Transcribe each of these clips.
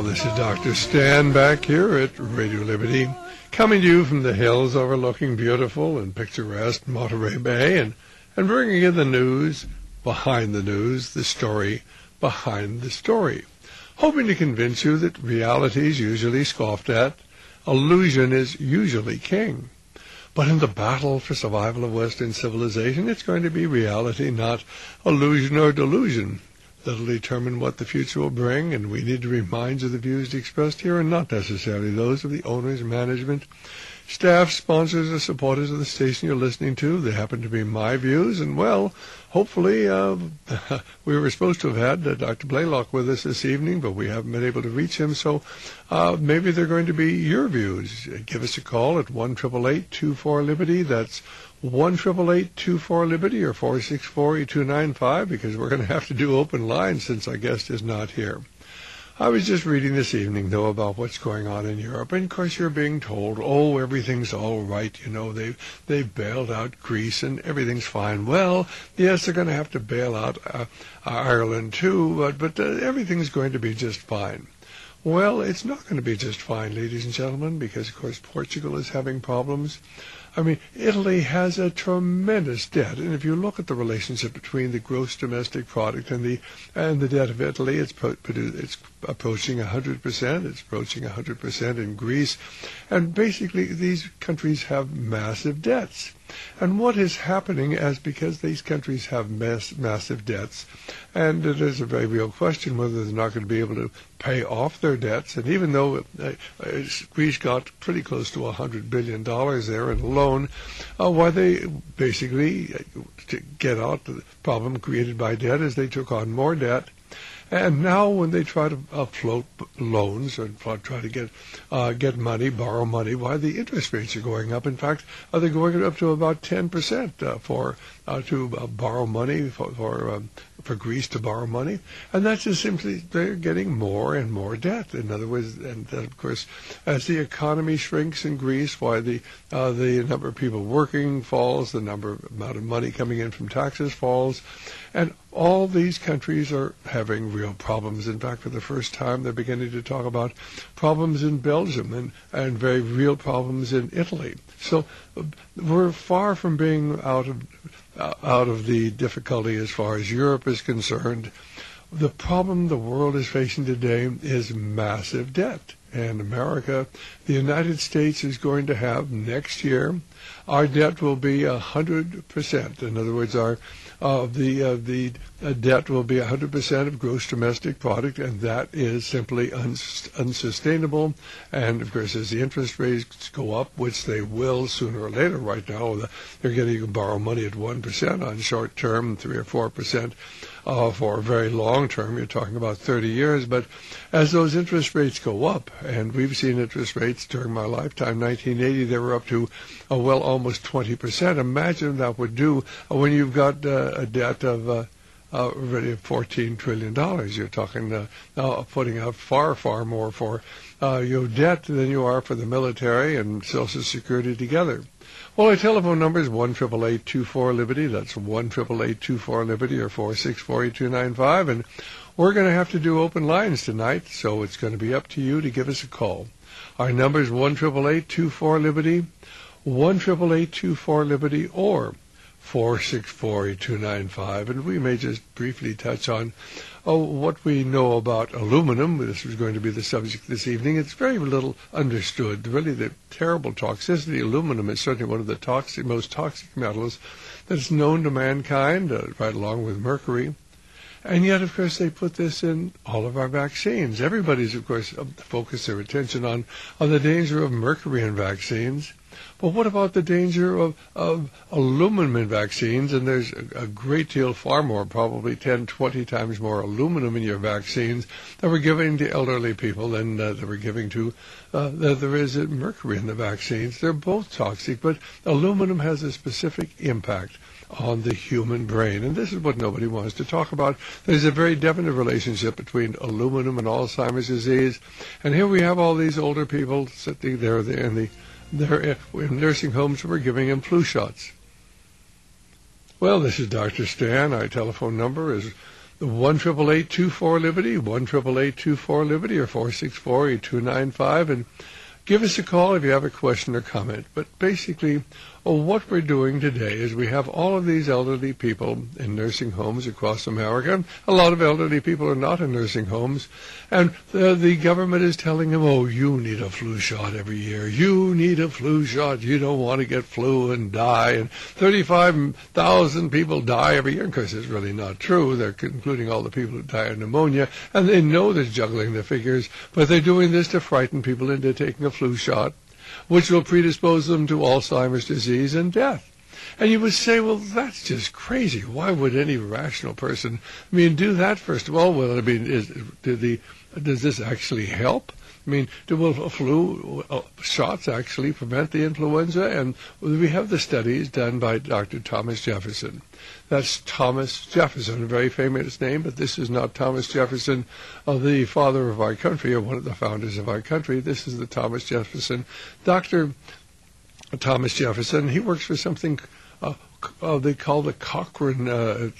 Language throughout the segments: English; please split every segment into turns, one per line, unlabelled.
This is Dr. Stan back here at Radio Liberty, coming to you from the hills overlooking beautiful and picturesque Monterey Bay, and bringing you the news behind the news, the story behind the story, hoping to convince you that reality is usually scoffed at, illusion is usually king. But in the battle for survival of Western civilization, it's going to be reality, not illusion or delusion, that'll determine what the future will bring, and we need to remind you the views expressed here are not necessarily those of the owners, management, staff, sponsors, or supporters of the station you're listening to. They happen to be my views, and, well, hopefully we were supposed to have had Dr. Blaylock with us this evening, but we haven't been able to reach him, so maybe they're going to be your views. Give us a call at 1-888-24-LIBERTY. That's 1-888-24-LIBERTY or 464-8295, because we're going to have to do open lines since our guest is not here. I was just reading this evening, though, about what's going on in Europe, and of course you're being told, oh, everything's all right, you know, they've bailed out Greece and everything's fine. Well, yes, they're going to have to bail out Ireland too, but everything's going to be just fine. Well, it's not going to be just fine, ladies and gentlemen, because, of course, Portugal is having problems. I mean, Italy has a tremendous debt, and if you look at the relationship between the gross domestic product and the debt of Italy, it's approaching 100%. It's approaching 100% in Greece, and basically these countries have massive debts. And what is happening is because these countries have massive debts, and it is a very real question whether they're not going to be able to pay off their debts. And even though Greece got pretty close to $100 billion there in a loan, why they basically, to get out the problem created by debt, is they took on more debt. And now when they try to float loans and try to get money, borrow money, why the interest rates are going up. In fact, they're going up to about 10% to borrow money for Greece to borrow money, and that's just simply they're getting more and more debt. In other words, and of course, as the economy shrinks in Greece, why the number of people working falls, the amount of money coming in from taxes falls, and all these countries are having real problems. In fact, for the first time, they're beginning to talk about problems in Belgium and very real problems in Italy. So we're far from being out of the difficulty as far as Europe is concerned. The problem the world is facing today is massive debt. And America, the United States, is going to have next year, our debt will be 100%. In other words, the debt will be 100% of gross domestic product, and that is simply unsustainable. And, of course, as the interest rates go up, which they will sooner or later, right now, you can borrow money at 1% on short term, 3 or 4% for a very long term. You're talking about 30 years. But as those interest rates go up, and we've seen interest rates during my lifetime, 1980, they were up to, almost 20%. Imagine that would do when you've got a debt of already $14 trillion. You're talking putting out far, far more for your debt than you are for the military and Social Security together. Well, our telephone number is 1-888-24-LIBERTY. That's 1-888-24-LIBERTY or 464-8295. And we're going to have to do open lines tonight, so it's going to be up to you to give us a call. Our number is 1-888-24-LIBERTY, 1-888-24-LIBERTY, or 464-8295. And we may just briefly touch on what we know about aluminum. This is going to be the subject this evening. It's very little understood. Really, the terrible toxicity. Aluminum is certainly one of the most toxic metals that's known to mankind, right along with mercury. And yet, of course, they put this in all of our vaccines. Everybody's, of course, focused their attention on the danger of mercury in vaccines. But what about the danger of aluminum in vaccines? And there's a great deal, far more, probably 10, 20 times more aluminum in your vaccines that we're giving to elderly people than that we're giving to, that there is mercury in the vaccines. They're both toxic, but aluminum has a specific impact on the human brain. And this is what nobody wants to talk about. There's a very definite relationship between aluminum and Alzheimer's disease. And here we have all these older people sitting there in nursing homes who are giving them flu shots. Well, this is Dr. Stan. Our telephone number is The 1-888-24-LIBERTY, 1-888-24-LIBERTY, or 464-8295, and give us a call if you have a question or comment. But basically, what we're doing today is we have all of these elderly people in nursing homes across America. A lot of elderly people are not in nursing homes. And the government is telling them, oh, you need a flu shot every year. You need a flu shot. You don't want to get flu and die. And 35,000 people die every year. Of course, it's really not true. They're including all the people who die of pneumonia. And they know they're juggling the figures. But they're doing this to frighten people into taking a flu shot, which will predispose them to Alzheimer's disease and death. And you would say, well, that's just crazy. Why would any rational person, do that, first of all? Well, does this actually help? Do flu shots actually prevent the influenza? And we have the studies done by Dr. Thomas Jefferson. That's Thomas Jefferson, a very famous name, but this is not Thomas Jefferson, the father of our country, or one of the founders of our country. This is the Thomas Jefferson. Dr. Thomas Jefferson, he works for something they call the Cochrane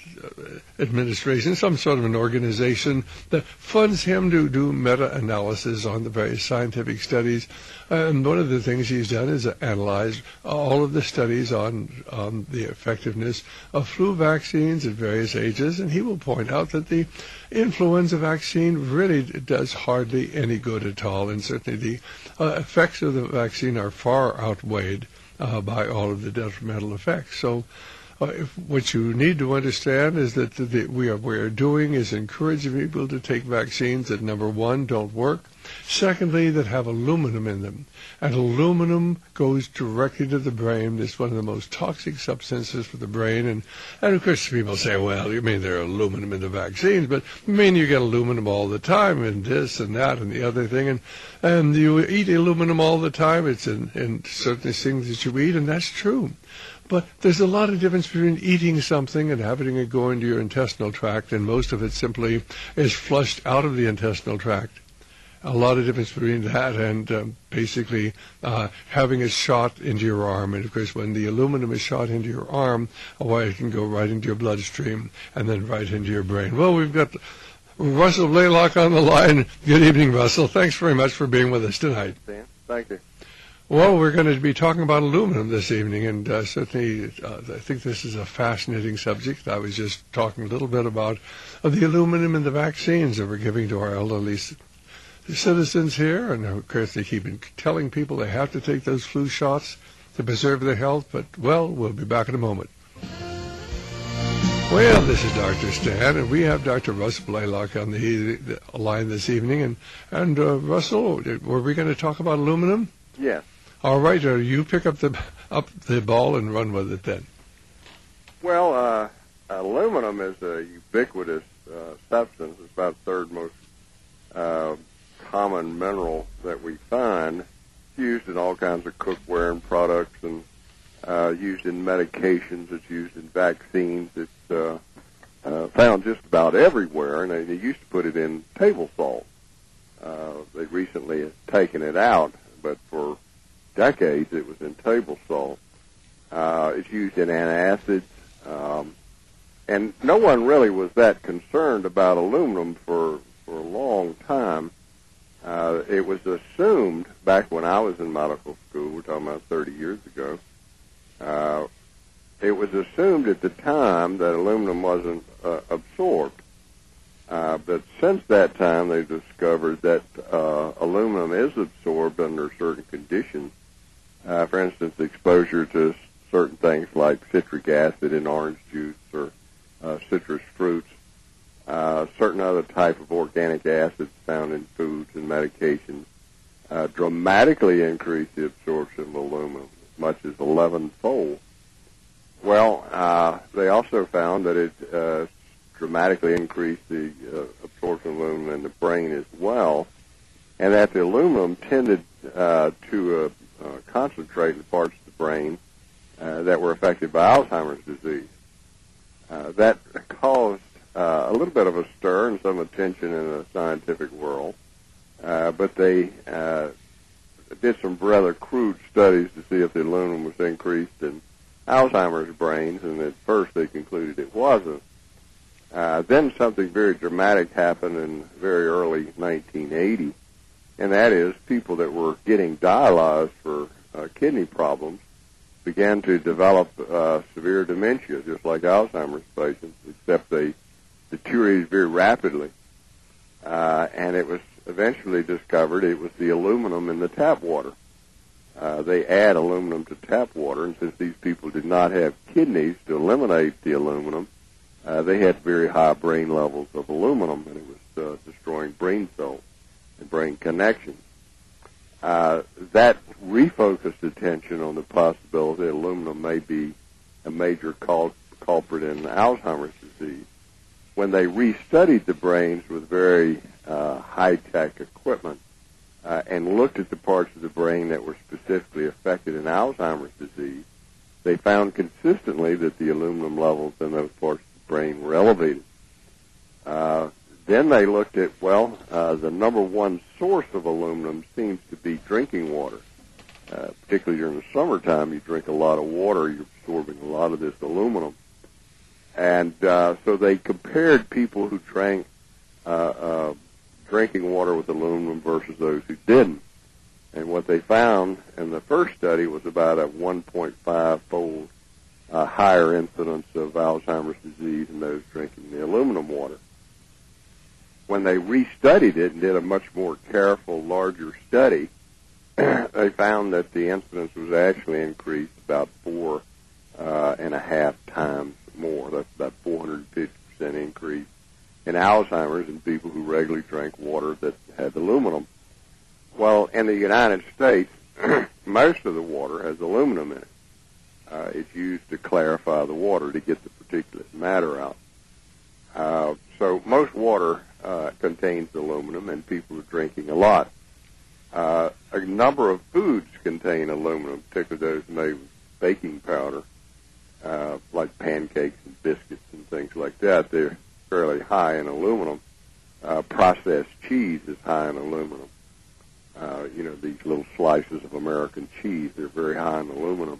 administration, some sort of an organization that funds him to do meta-analysis on the various scientific studies. And one of the things he's done is analyze all of the studies on the effectiveness of flu vaccines at various ages, and he will point out that the influenza vaccine really does hardly any good at all, and certainly the effects of the vaccine are far outweighed by all of the detrimental effects. So what you need to understand is that we are doing is encouraging people to take vaccines that, number one, don't work. Secondly, that have aluminum in them. And aluminum goes directly to the brain. It's one of the most toxic substances for the brain. And of course, people say, well, you mean there are aluminum in the vaccines, but you get aluminum all the time in this and that and the other thing. And you eat aluminum all the time. It's in certain things that you eat, and that's true. But there's a lot of difference between eating something and having it go into your intestinal tract, and most of it simply is flushed out of the intestinal tract. A lot of difference between that and basically having it shot into your arm. And, of course, when the aluminum is shot into your arm, it can go right into your bloodstream and then right into your brain. Well, we've got Russell Blaylock on the line. Good evening, Russell. Thanks very much for being with us tonight.
Dan, thank you.
Well, we're going to be talking about aluminum this evening, and certainly I think this is a fascinating subject. I was just talking a little bit about the aluminum in the vaccines that we're giving to our elderly citizens here, and of course they keep telling people they have to take those flu shots to preserve their health, but, well, we'll be back in a moment. Well, this is Dr. Stan, and we have Dr. Russell Blaylock on the line this evening. And Russell, were we going to talk about aluminum?
Yes.
All right, you pick up the ball and run with it then.
Well, aluminum is a ubiquitous substance. It's about the third most common mineral that we find. It's used in all kinds of cookware and products, and used in medications. It's used in vaccines. It's found just about everywhere, and they used to put it in table salt. They recently have taken it out, but for decades it was in table salt. It's used in antacids, and no one really was that concerned about aluminum for a long time. It was assumed back when I was in medical school, we're talking about 30 years ago, it was assumed at the time that aluminum wasn't absorbed. But since that time, they've discovered that aluminum is absorbed under certain conditions. For instance, exposure to certain things like citric acid in orange juice or citrus fruits, certain other type of organic acids found in foods and medications dramatically increase the absorption of aluminum, as much as 11-fold. Well, they also found that it dramatically increased the absorption of aluminum in the brain as well, and that the aluminum tended to concentrate in parts of the brain that were affected by Alzheimer's disease. That caused a little bit of a stir and some attention in the scientific world, but they did some rather crude studies to see if the aluminum was increased in Alzheimer's brains, and at first they concluded it wasn't. Then something very dramatic happened in very early 1980, and that is people that were getting dialyzed for kidney problems began to develop severe dementia, just like Alzheimer's patients, except they deteriorated very rapidly. And it was eventually discovered it was the aluminum in the tap water. They add aluminum to tap water, and since these people did not have kidneys to eliminate the aluminum, they had very high brain levels of aluminum, and it was destroying brain cells and brain connections. That refocused attention on the possibility that aluminum may be a major culprit in Alzheimer's disease. When they restudied the brains with very high-tech equipment and looked at the parts of the brain that were specifically affected in Alzheimer's disease, they found consistently that the aluminum levels in those parts of the brain were elevated. Then they looked at, the number one source of aluminum seems to be drinking water. Particularly during the summertime, you drink a lot of water, you're absorbing a lot of this aluminum. And so they compared people who drank drinking water with aluminum versus those who didn't. And what they found in the first study was about a 1.5-fold higher incidence of Alzheimer's disease in those drinking the aluminum water. When they restudied it and did a much more careful, larger study, they found that the incidence was actually increased about 4.5 times more. That's about 450% increase in Alzheimer's in people who regularly drank water that had aluminum. Well, in the United States, most of the water has aluminum in it. It's used to clarify the water to get the particulate matter out. So most water contains aluminum, and people are drinking a lot. A number of foods contain aluminum, particularly those made with baking powder, like pancakes and biscuits and things like that. They're fairly high in aluminum. Processed cheese is high in aluminum. These little slices of American cheese, they're very high in aluminum.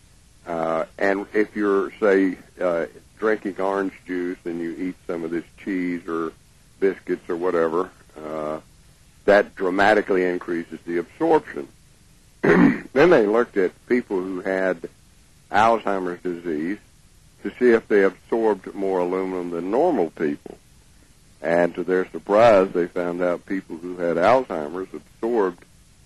And if you're, say, drinking orange juice and you eat some of this cheese or biscuits or whatever, that dramatically increases the absorption. Then they looked at people who had Alzheimer's disease to see if they absorbed more aluminum than normal people. And to their surprise, they found out people who had Alzheimer's absorbed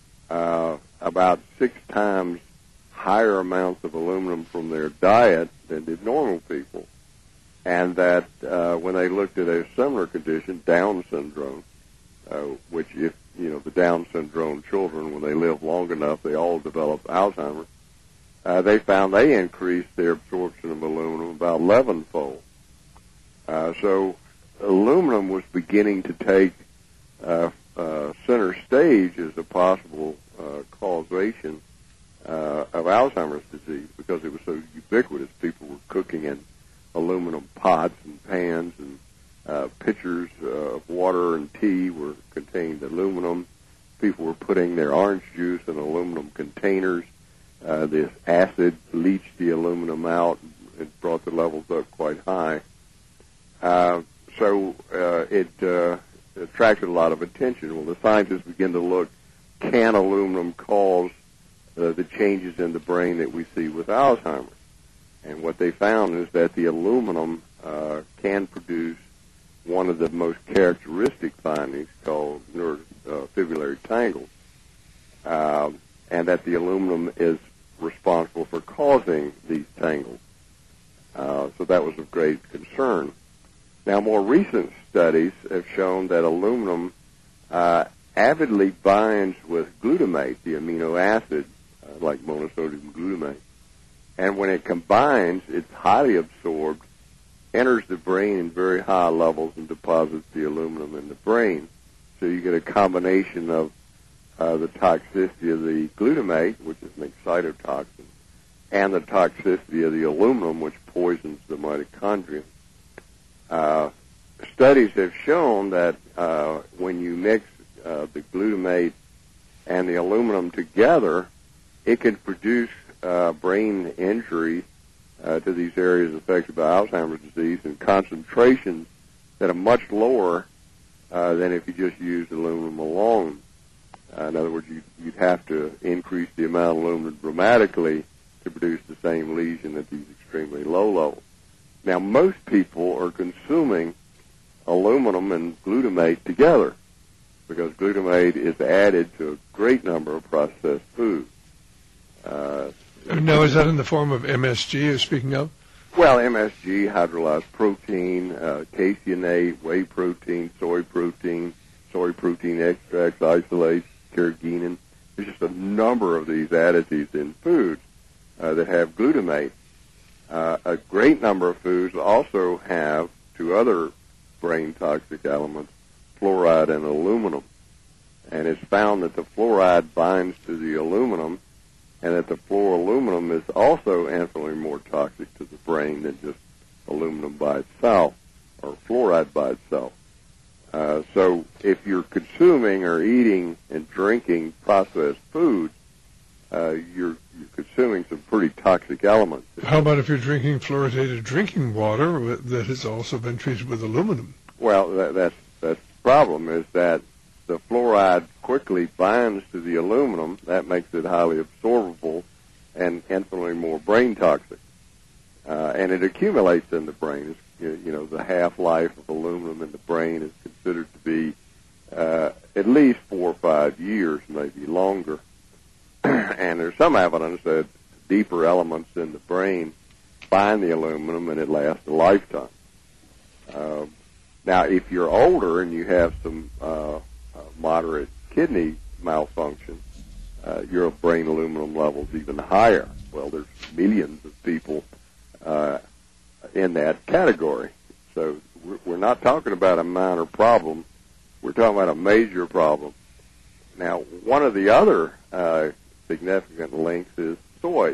about 6 times higher amounts of aluminum from their diet than did normal people. And that when they looked at a similar condition, Down syndrome, which if, the Down syndrome children, when they live long enough, they all develop Alzheimer's, they found they increased their absorption of aluminum about 11-fold. So aluminum was beginning to take center stage as a possible causation of Alzheimer's disease because it was so ubiquitous. People were cooking in aluminum pots and pans, and pitchers of water and tea were contained aluminum. People were putting their orange juice in aluminum containers. This acid leached the aluminum out. It brought the levels up quite high. So it attracted a lot of attention. Well, the scientists began to look, can aluminum cause the changes in the brain that we see with Alzheimer's? And what they found is that the aluminum can produce one of the most characteristic findings called neurofibrillary tangles, and that the aluminum is responsible for causing these tangles. So that was of great concern. Now, more recent studies have shown that aluminum avidly binds with glutamate, the amino acid, like monosodium glutamate. And when it combines, it's highly absorbed, enters the brain in very high levels, and deposits the aluminum in the brain. So you get a combination of the toxicity of the glutamate, which is an excitotoxin, and the toxicity of the aluminum, which poisons the mitochondria. Studies have shown that when you mix the glutamate and the aluminum together, it can produce brain injury to these areas affected by Alzheimer's disease in concentrations that are much lower than if you just used aluminum alone. In other words, you'd have to increase the amount of aluminum dramatically to produce the same lesion at these extremely low levels. Now, most people are consuming aluminum and glutamate together because glutamate is added to a great number of processed foods.
Now, is that in the form of MSG you're speaking of?
Well, MSG, hydrolyzed protein, caseinate, whey protein, soy protein extracts, isolates, carrageenan. There's just a number of these additives in foods that have glutamate. A great number of foods also have two other brain toxic elements, fluoride and aluminum. And it's found that the fluoride binds to the aluminum and that the fluoroaluminum is also infinitely more toxic to the brain than just aluminum by itself or fluoride by itself. So if you're consuming or eating and drinking processed foods, you're consuming some pretty toxic elements.
How about if you're drinking fluoridated drinking water that has also been treated with aluminum?
Well, that's the problem is that the fluoride quickly binds to the aluminum. That makes it highly absorbable and infinitely more brain toxic. And it accumulates in the brain. The half-life of aluminum in the brain is considered to be at least 4 or 5 years, maybe longer. And there's some evidence that deeper elements in the brain bind the aluminum and it lasts a lifetime. Now, if you're older and you have some moderate kidney malfunction, your brain aluminum level's even higher. Well, there's millions of people in that category. So we're not talking about a minor problem. We're talking about a major problem. Now, one of the other significant links is soy.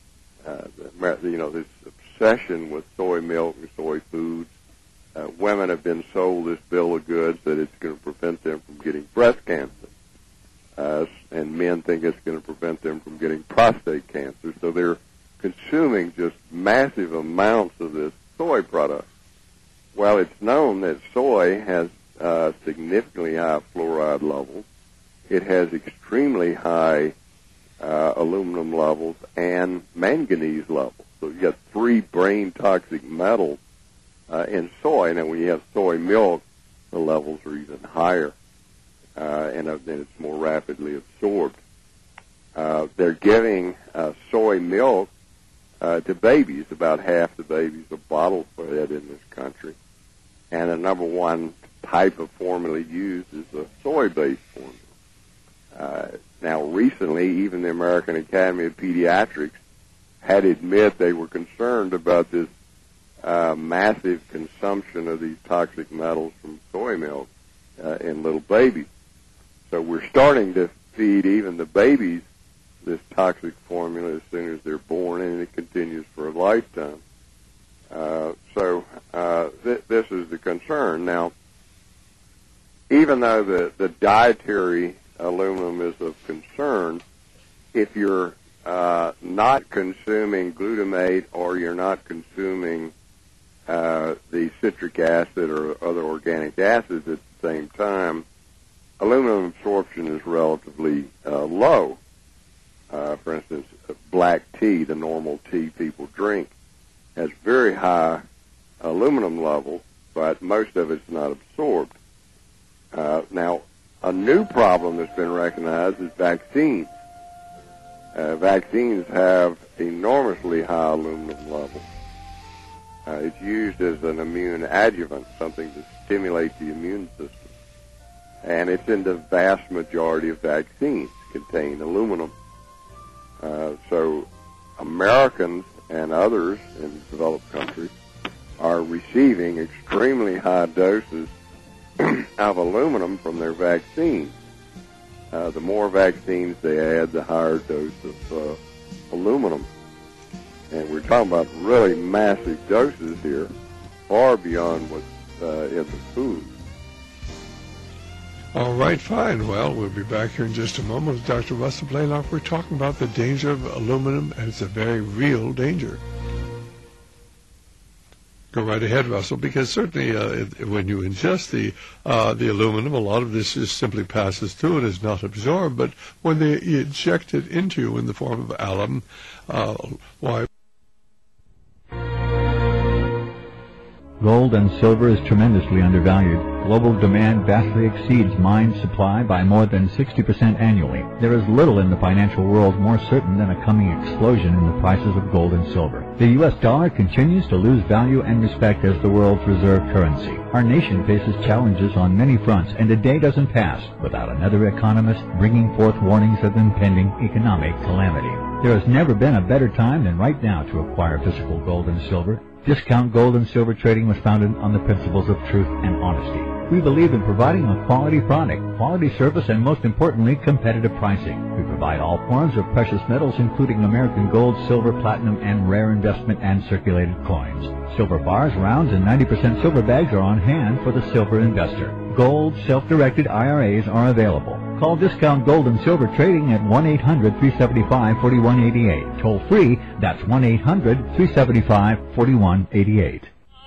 This obsession with soy milk and soy foods. Women have been sold this bill of goods that it's going to prevent them from getting breast cancer. And men think it's going to prevent them from getting prostate cancer. So they're consuming just massive amounts of this soy product. Well, it's known that soy has significantly high fluoride levels. It has extremely high aluminum levels and manganese levels. So you got 3 brain toxic metals in soy. Now, when you have soy milk, the levels are even higher, and then it's more rapidly absorbed. They're giving soy milk to babies. About half the babies are bottle fed in this country. And the number one type of formula used is the soy-based formula. Now, recently, even the American Academy of Pediatrics had to admit they were concerned about this massive consumption of these toxic metals from soy milk in little babies. So we're starting to feed even the babies this toxic formula as soon as they're born, and it continues for a lifetime. This is the concern. Now, even though the dietary aluminum is of concern, if you're not consuming glutamate or you're not consuming the citric acid or other organic acids at the same time, aluminum absorption is relatively low. For instance, black tea, the normal tea people drink, has very high aluminum levels, but most of it's not absorbed. Now, a new problem that's been recognized is vaccines. Vaccines have enormously high aluminum levels. It's used as an immune adjuvant, something to stimulate the immune system. And it's in the vast majority of vaccines contain aluminum. So Americans and others in developed countries are receiving extremely high doses of aluminum from their vaccines. The more vaccines they add, the higher dose of aluminum. And we're talking about really massive doses here, far beyond what's in the food.
All right, fine. Well, we'll be back here in just a moment with Dr. Russell Blaylock. We're talking about the danger of aluminum, and it's a very real danger. Go right ahead, Russell, because certainly when you ingest the aluminum, a lot of this just simply passes through. It is not absorbed. But when they inject it into you in the form of alum, why?
Gold and silver is tremendously undervalued. Global demand vastly exceeds mine supply by more than 60% annually. There is little in the financial world more certain than a coming explosion in the prices of gold and silver. The U.S. dollar continues to lose value and respect as the world's reserve currency. Our nation faces challenges on many fronts, and a day doesn't pass without another economist bringing forth warnings of impending economic calamity. There has never been a better time than right now to acquire physical gold and silver. Discount Gold and Silver Trading was founded on the principles of truth and honesty. We believe in providing a quality product, quality service, and most importantly, competitive pricing. We provide all forms of precious metals, including American gold, silver, platinum, and rare investment and circulated coins. Silver bars, rounds, and 90% silver bags are on hand for the silver investor. Gold, self-directed IRAs are available. Call Discount Gold and Silver Trading at 1-800-375-4188. Toll free, that's 1-800-375-4188.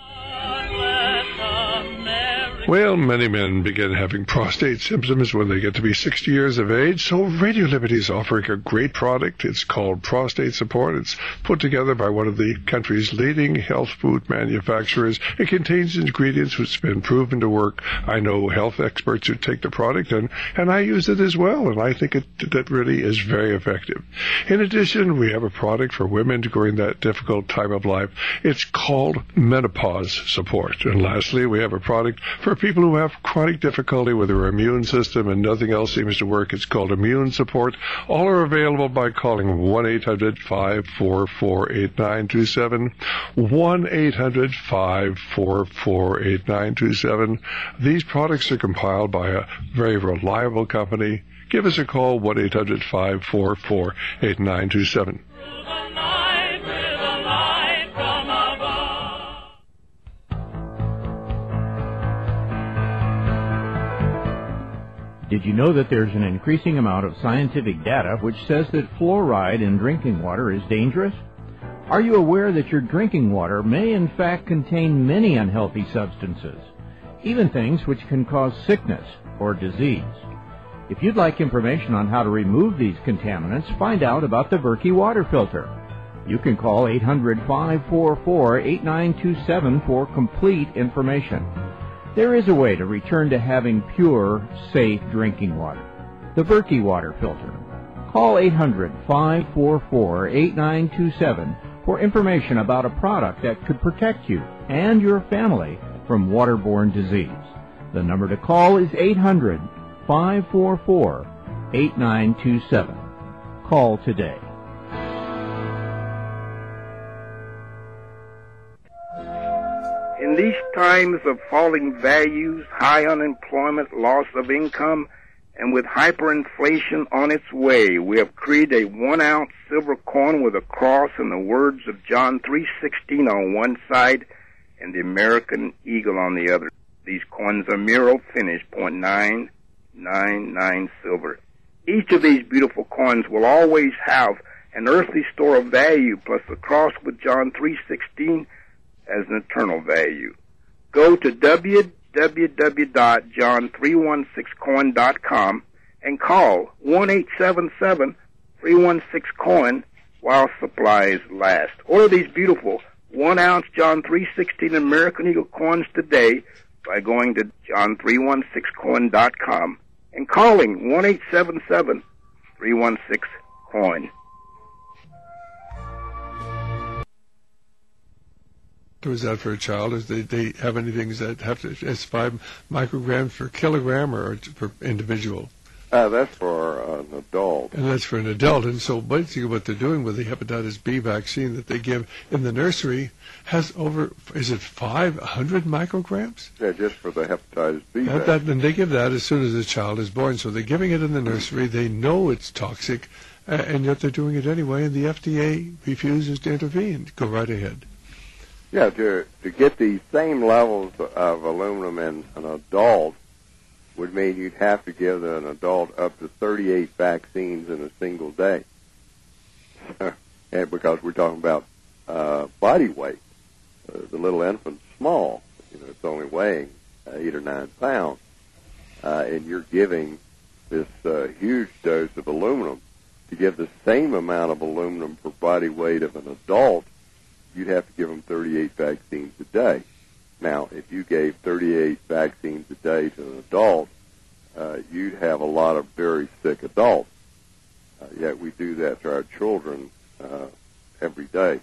Well, many men begin having prostate symptoms when they get to be 60 years of age, so Radio Liberty is offering a great product. It's called Prostate Support. It's put together by one of the country's leading health food manufacturers. It contains ingredients which have been proven to work. I know health experts who take the product, and I use it as well, and I think that really is very effective. In addition, we have a product for women during that difficult time of life. It's called Menopause Support. And lastly, we have a product for people who have chronic difficulty with their immune system and nothing else seems to work. It's called Immune Support. All are available by calling 1-800-544-8927, 1-800-544-8927. These products are compiled by a very reliable company. Give us a call, 1-800-544-8927.
Did you know that there's an increasing amount of scientific data which says that fluoride in drinking water is dangerous? Are you aware that your drinking water may in fact contain many unhealthy substances, even things which can cause sickness or disease? If you'd like information on how to remove these contaminants, find out about the Berkey water filter. You can call 800-544-8927 for complete information. There is a way to return to having pure, safe drinking water. The Berkey water filter. Call 800-544-8927 for information about a product that could protect you and your family from waterborne disease. The number to call is 800-544-8927. Call today.
In these times of falling values, high unemployment, loss of income, and with hyperinflation on its way, we have created a 1-ounce silver coin with a cross and the words of John 3:16 on one side and the American eagle on the other. These coins are Miro finish, .999 silver. Each of these beautiful coins will always have an earthly store of value plus the cross with John 3:16 as an eternal value. Go to www.john316coin.com and call 1-877-316-COIN while supplies last. Order these beautiful 1-ounce John 3:16 American Eagle coins today by going to john316coin.com and calling 1-877-316-COIN.
Was that for a child? Is they have any things that have to, it's 5 micrograms per kilogram or per individual?
That's for an adult.
And that's for an adult. And so basically what they're doing with the hepatitis B vaccine that they give in the nursery has over, is it 500 micrograms?
Yeah, just for the hepatitis B vaccine.
And they give that as soon as the child is born. So they're giving it in the nursery. They know it's toxic, and yet they're doing it anyway, and the FDA refuses to intervene. Go right ahead.
Yeah, to get the same levels of aluminum in an adult would mean you'd have to give an adult up to 38 vaccines in a single day. And because we're talking about body weight. the little infant's small. It's only weighing 8 or 9 pounds, and you're giving this huge dose of aluminum. To give the same amount of aluminum per body weight of an adult, you'd have to give them 38 vaccines a day. Now, if you gave 38 vaccines a day to an adult, you'd have a lot of very sick adults. Yet we do that to our children every day.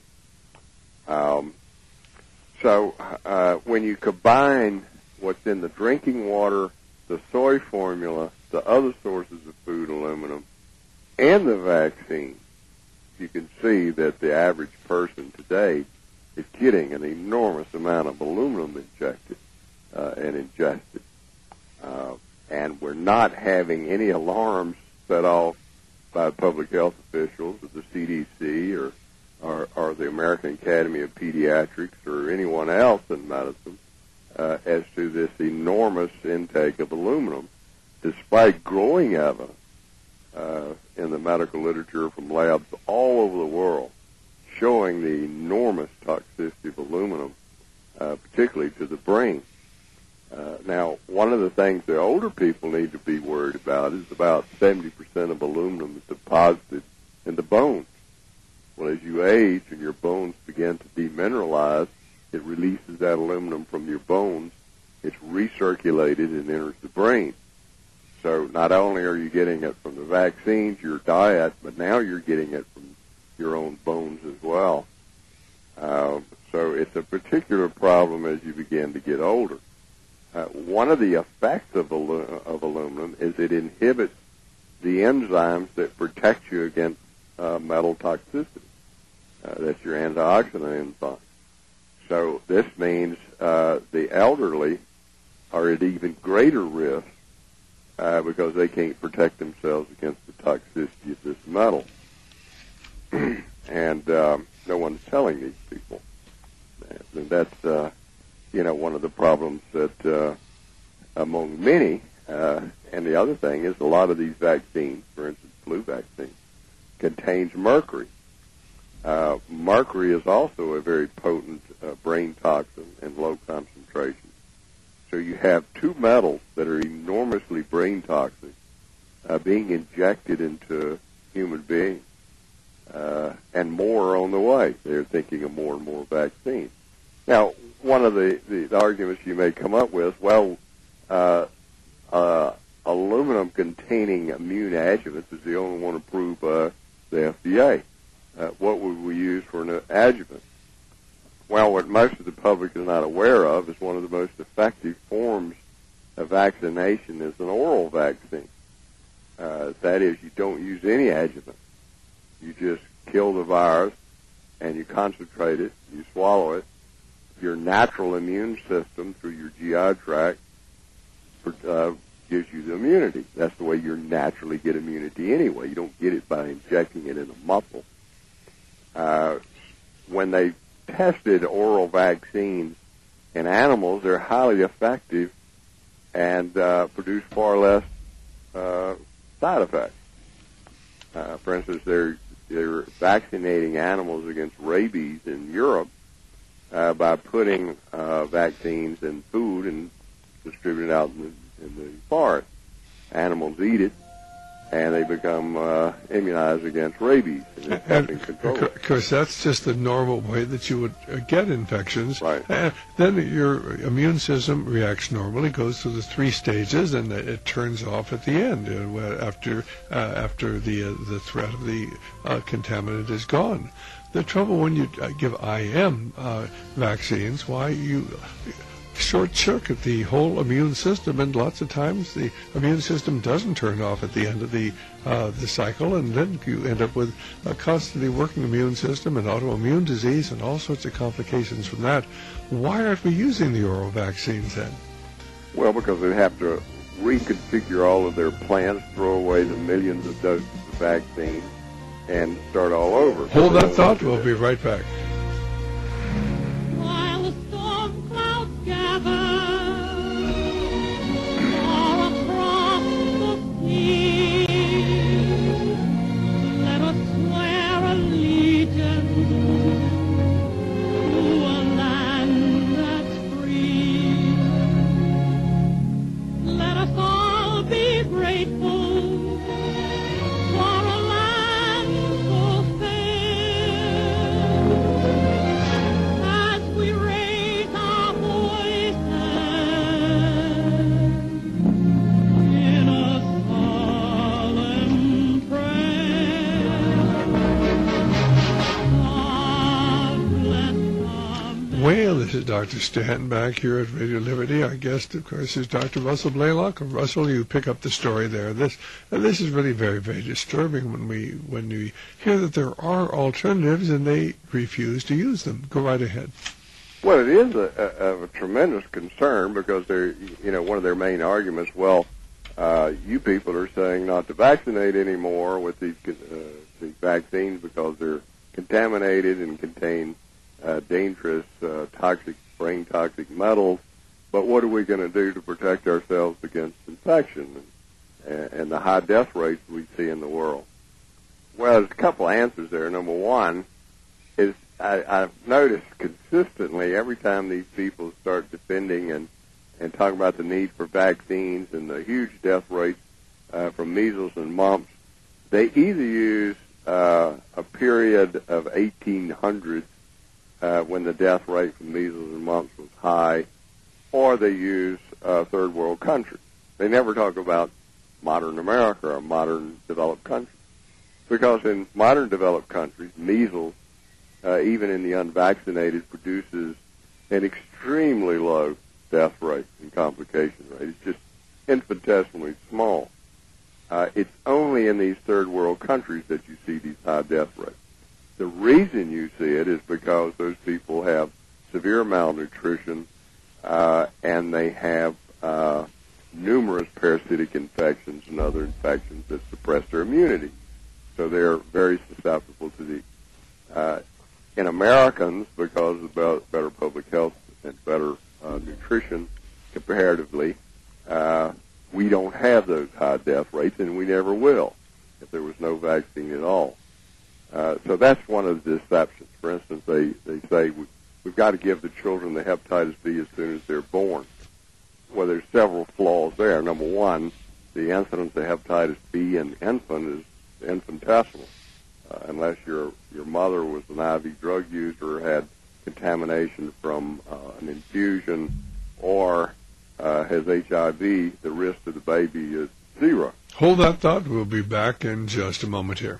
So when you combine what's in the drinking water, the soy formula, the other sources of food aluminum, and the vaccine, you can see that the average person today is getting an enormous amount of aluminum injected and ingested. And we're not having any alarms set off by public health officials or the CDC or the American Academy of Pediatrics or anyone else in medicine as to this enormous intake of aluminum, despite growing evidence in the medical literature from labs all over the world showing the enormous toxicity of aluminum, particularly to the brain. Now, one of the things the older people need to be worried about is about 70% of aluminum is deposited in the bones. Well, as you age and your bones begin to demineralize, it releases that aluminum from your bones. It's recirculated and enters the brain. So not only are you getting it from the vaccines, your diet, but now you're getting it from your own bones as well. So it's a particular problem as you begin to get older. One of the effects of aluminum is it inhibits the enzymes that protect you against metal toxicity. That's your antioxidant enzyme. So this means the elderly are at even greater risk because they can't protect themselves against the toxicity of this metal. And no one's telling these people. And that's, one of the problems that among many, and the other thing is a lot of these vaccines, for instance, flu vaccine, contains mercury. Mercury is also a very potent brain toxin in low concentration. So you have two metals that are enormously brain toxic being injected into human beings, and more are on the way. They're thinking of more and more vaccines. Now, one of the arguments you may come up with, aluminum-containing immune adjuvants is the only one approved by the FDA. What would we use for an adjuvant? Well, what most of the public is not aware of is one of the most effective forms of vaccination is an oral vaccine. That is, you don't use any adjuvant. You just kill the virus, and you concentrate it, you swallow it. Your natural immune system through your GI tract gives you the immunity. That's the way you naturally get immunity anyway. You don't get it by injecting it in a muscle. When they tested oral vaccines in animals, they're highly effective and produce far less side effects. For instance, they're vaccinating animals against rabies in Europe by putting vaccines in food and distributing it out in the forest. Animals eat it, and they become immunized against rabies. And
of course, that's just the normal way that you would get infections.
Right.
Then your immune system reacts normally, goes through the 3 stages, and it turns off at the end after the threat of the contaminant is gone. The trouble when you give IM vaccines, why you short-circuit the whole immune system, and lots of times the immune system doesn't turn off at the end of the cycle, and then you end up with a constantly working immune system and autoimmune disease and all sorts of complications from that. Why aren't we using the oral vaccines then?
Well, because they have to reconfigure all of their plans, throw away the millions of doses of vaccine, and start all over.
Hold that thought. We'll be right back.
While the storm clouds gather far across the sea, let us swear allegiance to a land
Well, this is Dr. Stan back here at Radio Liberty. Our guest, of course, is Dr. Russell Blaylock. Russell, you pick up the story there. This is really very, very disturbing when we hear that there are alternatives and they refuse to use them. Go right ahead.
Well, it is a tremendous concern because they're, one of their main arguments. Well, you people are saying not to vaccinate anymore with these vaccines because they're contaminated and contain dangerous, brain toxic metals. But what are we going to do to protect ourselves against infection and the high death rates we see in the world? Well, there's a couple answers there. Number one is I've noticed consistently every time these people start defending and talking about the need for vaccines and the huge death rates from measles and mumps, they either use a period of 1800s when the death rate from measles and mumps was high, or they use third world countries. They never talk about modern America or modern developed countries. Because in modern developed countries, measles, even in the unvaccinated, produces an extremely low death rate and complication rate. It's just infinitesimally small. It's only in these third world countries that you see these high death rates. The reason you see it is because those people have severe malnutrition and they have numerous parasitic infections and other infections that suppress their immunity. So they're very susceptible to these. In Americans, because of better public health and better nutrition comparatively, we don't have those high death rates, and we never will if there was no vaccine at all. So that's one of the deceptions. For instance, they say we've got to give the children the hepatitis B as soon as they're born. Well, there's several flaws there. Number one, the incidence of hepatitis B in infant is infinitesimal. Unless your mother was an IV drug user or had contamination from an infusion or has HIV, the risk to the baby is zero.
Hold that thought. We'll be back in just a moment here.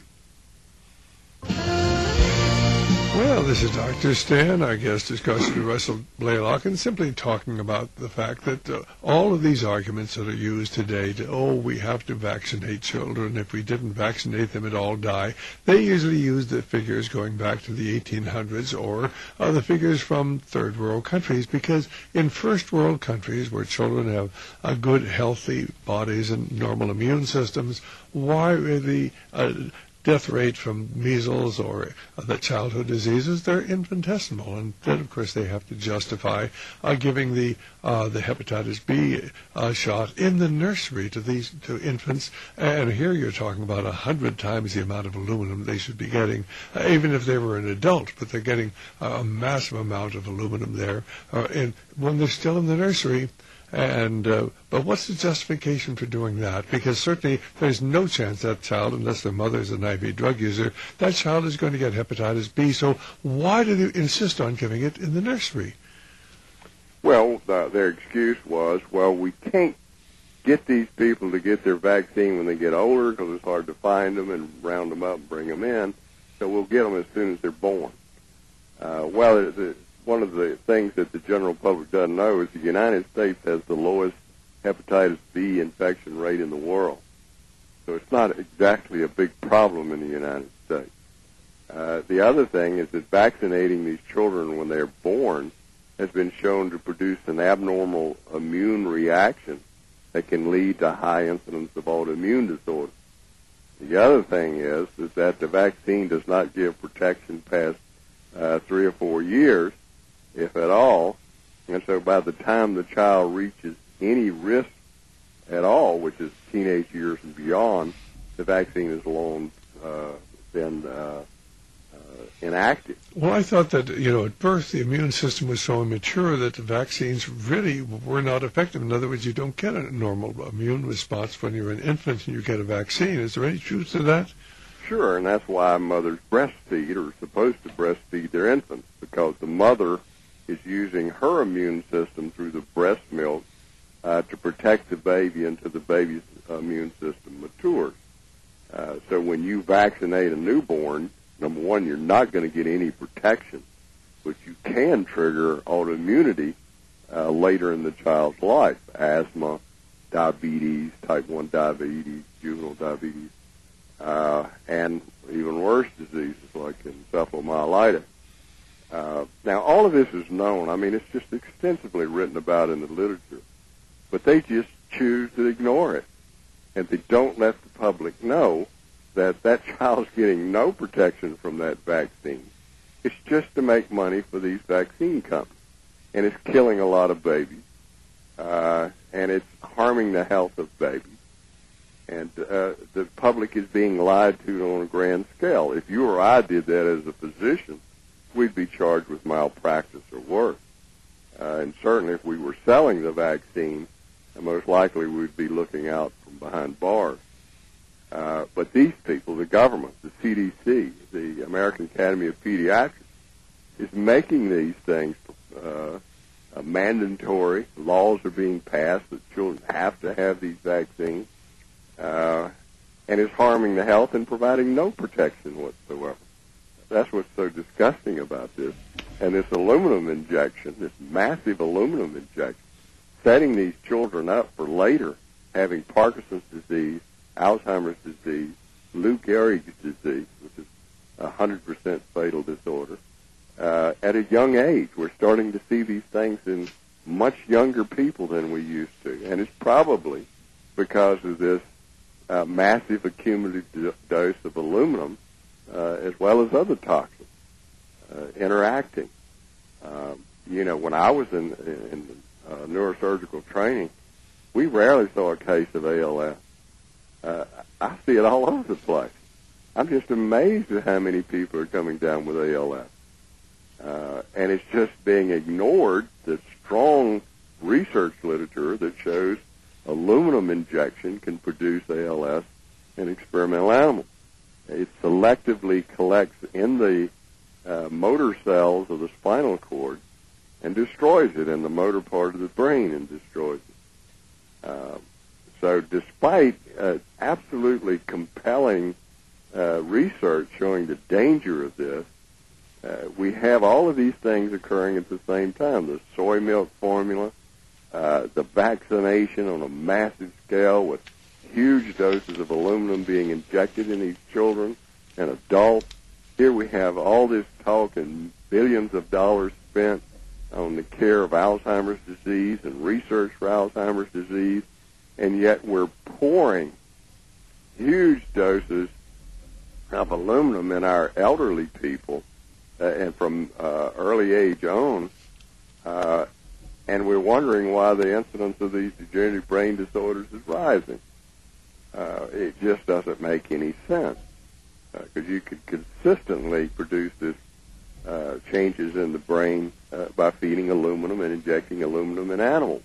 Well, this is Dr. Stan. Our guest is Dr. Russell Blaylock, and simply talking about the fact that all of these arguments that are used today to, we have to vaccinate children. If we didn't vaccinate them, it'd all die. They usually use the figures going back to the 1800s or the figures from third world countries, because in first world countries where children have good, healthy bodies and normal immune systems, why are the death rate from measles or the childhood diseases, they're infinitesimal. And then, of course, they have to justify giving the hepatitis B shot in the nursery to infants. And here you're talking about 100 times the amount of aluminum they should be getting, even if they were an adult. But they're getting a massive amount of aluminum there when they're still in the nursery. And but what's the justification for doing that? Because certainly there's no chance that child, unless their mother is an IV drug user, that child is going to get hepatitis B. So why do they insist on giving it in the nursery?
Well, their excuse was, we can't get these people to get their vaccine when they get older because it's hard to find them and round them up and bring them in, so we'll get them as soon as they're born. One of the things that the general public doesn't know is the United States has the lowest hepatitis B infection rate in the world. So it's not exactly a big problem in the United States. The other thing is that vaccinating these children when they're born has been shown to produce an abnormal immune reaction that can lead to high incidence of autoimmune disorders. The other thing is that the vaccine does not give protection past 3 or 4 years, if at all, and so by the time the child reaches any risk at all, which is teenage years and beyond, the vaccine is long been inactive.
Well, I thought that, at birth the immune system was so immature that the vaccines really were not effective. In other words, you don't get a normal immune response when you're an infant and you get a vaccine. Is there any truth to that?
Sure, and that's why mothers breastfeed or are supposed to breastfeed their infants, because the mother is using her immune system through the breast milk to protect the baby until the baby's immune system matures. So when you vaccinate a newborn, number one, you're not going to get any protection but you can trigger autoimmunity later in the child's life: asthma, diabetes, type 1 diabetes, juvenile diabetes, and even worse diseases like encephalomyelitis. Now, all of this is known. I mean, it's just extensively written about in the literature, but they just choose to ignore it, and they don't let the public know that that child's getting no protection from that vaccine. It's just to make money for these vaccine companies, and it's killing a lot of babies, and it's harming the health of babies, and the public is being lied to on a grand scale. If you or I did that as a physician, we'd be charged with malpractice or worse. And certainly if we were selling the vaccine, most likely we'd be looking out from behind bars. But these people, the government, the CDC, the American Academy of Pediatrics, is making these things mandatory. Laws are being passed that children have to have these vaccines, and is harming the health and providing no protection whatsoever. That's what's so disgusting about this. And this aluminum injection, this massive aluminum injection, setting these children up for later having Parkinson's disease, Alzheimer's disease, Lou Gehrig's disease, which is a 100% fatal disorder, at a young age. We're starting to see these things in much younger people than we used to. And it's probably because of this massive accumulative dose of aluminum, as well as other toxins interacting. When I was in neurosurgical training, we rarely saw a case of ALS. I see it all over the place. I'm just amazed at how many people are coming down with ALS. And it's just being ignored, the strong research literature that shows aluminum injection can produce ALS in experimental animals. It selectively collects in the motor cells of the spinal cord and destroys it in the motor part of the brain and destroys it. So despite absolutely compelling research showing the danger of this, we have all of these things occurring at the same time. The soy milk formula, the vaccination on a massive scale with huge doses of aluminum being injected in these children and adults. Here we have all this talk and billions of dollars spent on the care of Alzheimer's disease and research for Alzheimer's disease, and yet we're pouring huge doses of aluminum in our elderly people and from early age on, and we're wondering why the incidence of these degenerative brain disorders is rising. It just doesn't make any sense, because you could consistently produce this changes in the brain by feeding aluminum and injecting aluminum in animals.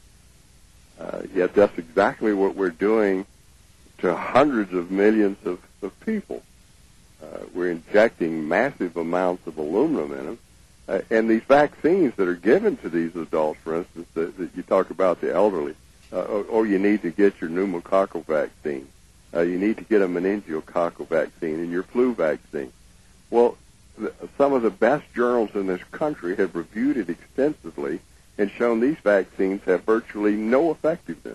Yet that's exactly what we're doing to hundreds of millions of people. We're injecting massive amounts of aluminum in them. And these vaccines that are given to these adults, for instance, that you talk about the elderly, you need to get your pneumococcal vaccine. You need to get a meningococcal vaccine and your flu vaccine. Well, some of the best journals in this country have reviewed it extensively and shown these vaccines have virtually no effectiveness.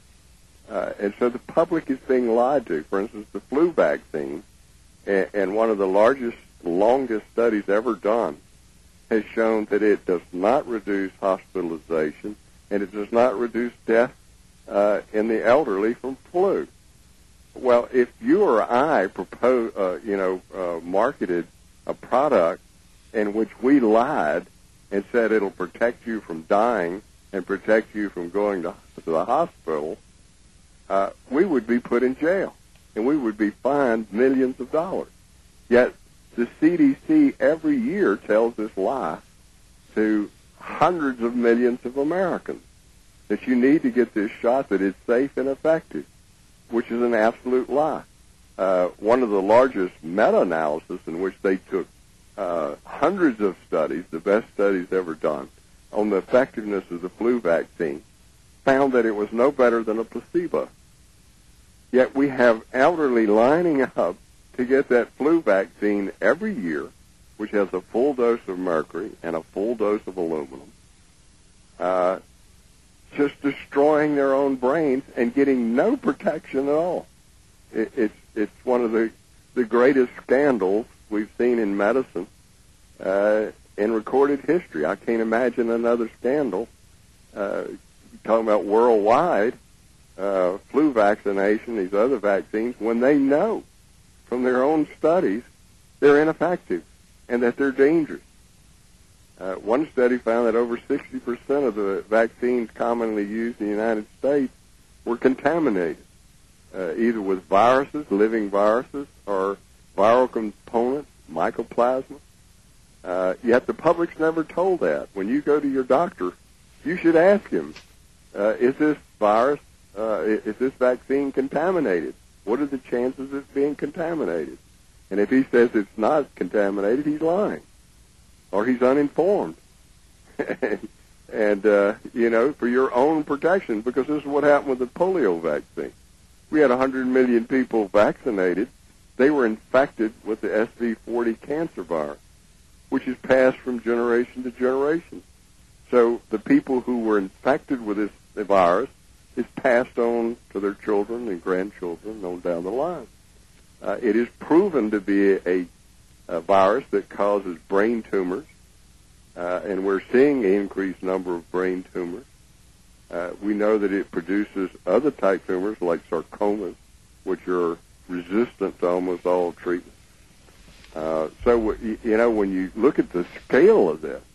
And so the public is being lied to. For instance, the flu vaccine, and one of the largest, longest studies ever done, has shown that it does not reduce hospitalization and it does not reduce death in the elderly from flu. Well, if you or I marketed a product in which we lied and said it'll protect you from dying and protect you from going to the hospital, we would be put in jail and we would be fined millions of dollars. Yet the CDC every year tells this lie to hundreds of millions of Americans that you need to get this shot, that it's safe and effective, which is an absolute lie. One of the largest meta-analysis in which they took hundreds of studies, the best studies ever done, on the effectiveness of the flu vaccine, found that it was no better than a placebo. Yet we have elderly lining up to get that flu vaccine every year, which has a full dose of mercury and a full dose of aluminum, just destroying their own brains and getting no protection at all. It's one of the greatest scandals we've seen in medicine in recorded history. I can't imagine another scandal. Talking about worldwide flu vaccination, these other vaccines, when they know from their own studies they're ineffective and that they're dangerous. One study found that over 60% of the vaccines commonly used in the United States were contaminated, either with viruses, living viruses, or viral components, mycoplasma. Yet the public's never told that. When you go to your doctor, you should ask him, is this virus, is this vaccine contaminated? What are the chances of it being contaminated? And if he says it's not contaminated, he's lying, or he's uninformed. And, for your own protection, because this is what happened with the polio vaccine. We had 100 million people vaccinated. They were infected with the SV40 cancer virus, which is passed from generation to generation. So the people who were infected with this virus is passed on to their children and grandchildren on down the line. It is proven to be a virus that causes brain tumors, and we're seeing an increased number of brain tumors. We know that it produces other type tumors like sarcomas, which are resistant to almost all treatment. So, when you look at the scale of this,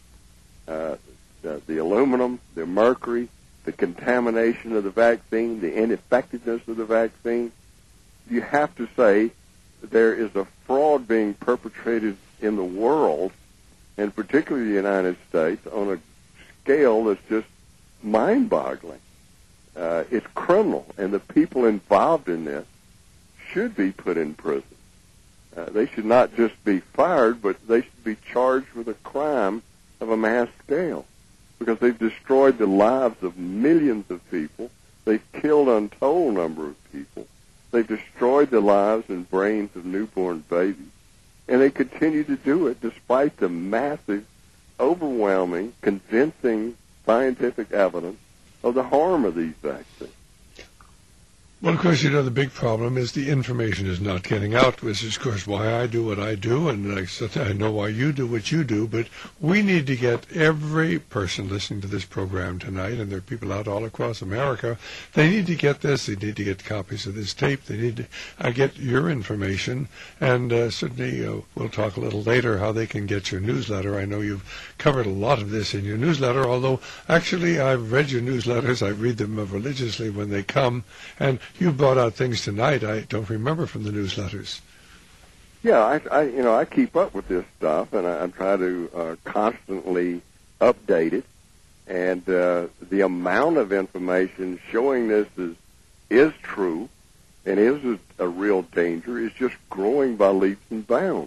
the aluminum, the mercury, the contamination of the vaccine, the ineffectiveness of the vaccine, you have to say there is a fraud being perpetrated in the world, and particularly the United States, on a scale that's just mind-boggling. It's criminal, and the people involved in this should be put in prison. They should not just be fired, but they should be charged with a crime of a mass scale, because they've destroyed the lives of millions of people. They've killed an untold number of people. They've destroyed the lives and brains of newborn babies. And they continue to do it despite the massive, overwhelming, convincing scientific evidence of the harm of these vaccines.
Well, of course, the big problem is the information is not getting out, which is, of course, why I do what I do, and I know why you do what you do, but we need to get every person listening to this program tonight, and there are people out all across America, they need to get this, they need to get copies of this tape, they need to get your information, and certainly we'll talk a little later how they can get your newsletter. I know you've covered a lot of this in your newsletter, although actually I've read your newsletters, I read them religiously when they come, and you brought out things tonight I don't remember from the newsletters.
Yeah, I keep up with this stuff, and I try to constantly update it. And the amount of information showing this is true and is a real danger is just growing by leaps and bounds.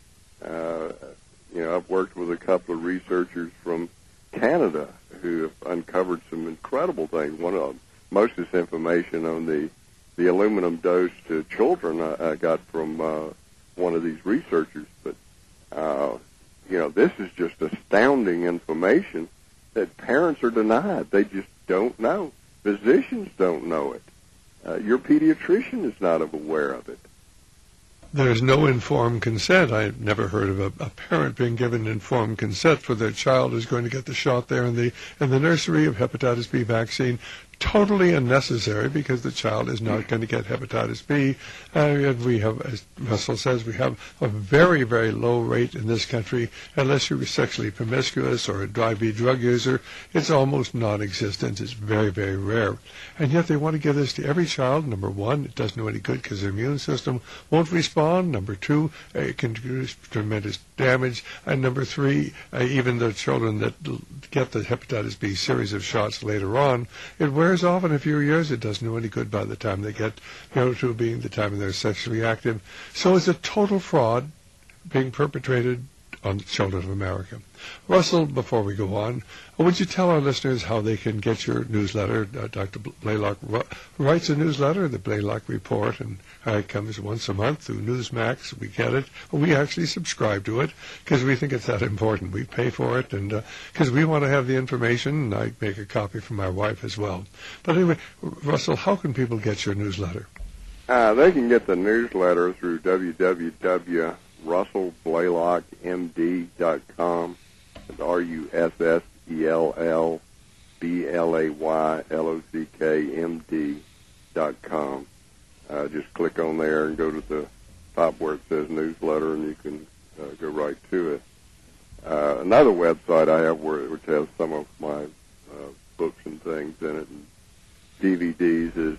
I've worked with a couple of researchers from Canada who have uncovered some incredible things. One of them, most of this information on the aluminum dose to children I got from one of these researchers. But, this is just astounding information that parents are denied. They just don't know. Physicians don't know it. Your pediatrician is not aware of it.
There's no informed consent. I've never heard of a parent being given informed consent for their child who's going to get the shot there in the nursery of hepatitis B vaccine. Totally unnecessary, because the child is not going to get hepatitis B. And we have, as Russell says, we have a very, very low rate in this country. Unless you're sexually promiscuous or a IV drug user, it's almost non-existent. It's very, very rare. And yet they want to give this to every child. Number one, it doesn't do any good because their immune system won't respond. Number two, it can do tremendous damage. And number three, even the children that get the hepatitis B series of shots later on, it wears off in a few years. It doesn't do any good by the time they get to being the time they're sexually active. So it's a total fraud being perpetrated on Children of America. Russell, before we go on, would you tell our listeners how they can get your newsletter? Dr. Blaylock writes a newsletter, the Blaylock Report, and it comes once a month through Newsmax. We get it. We actually subscribe to it because we think it's that important. We pay for it, and because we want to have the information, and I make a copy for my wife as well. But anyway, Russell, how can people get your newsletter?
They can get the newsletter through www.russellblaylockmd.com. It's RussellBlaylockMD.com. Just click on there and go to the top where it says newsletter, and you can go right to it. Another website I have which has some of my books and things in it and DVDs is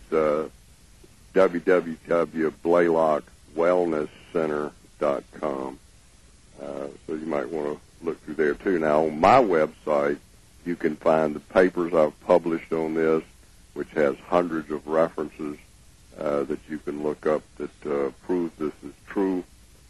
www.blaylockWellnessCenter.com. So you might want to look through there too. Now on my website you can find the papers I've published on this, which has hundreds of references that you can look up that prove this is true.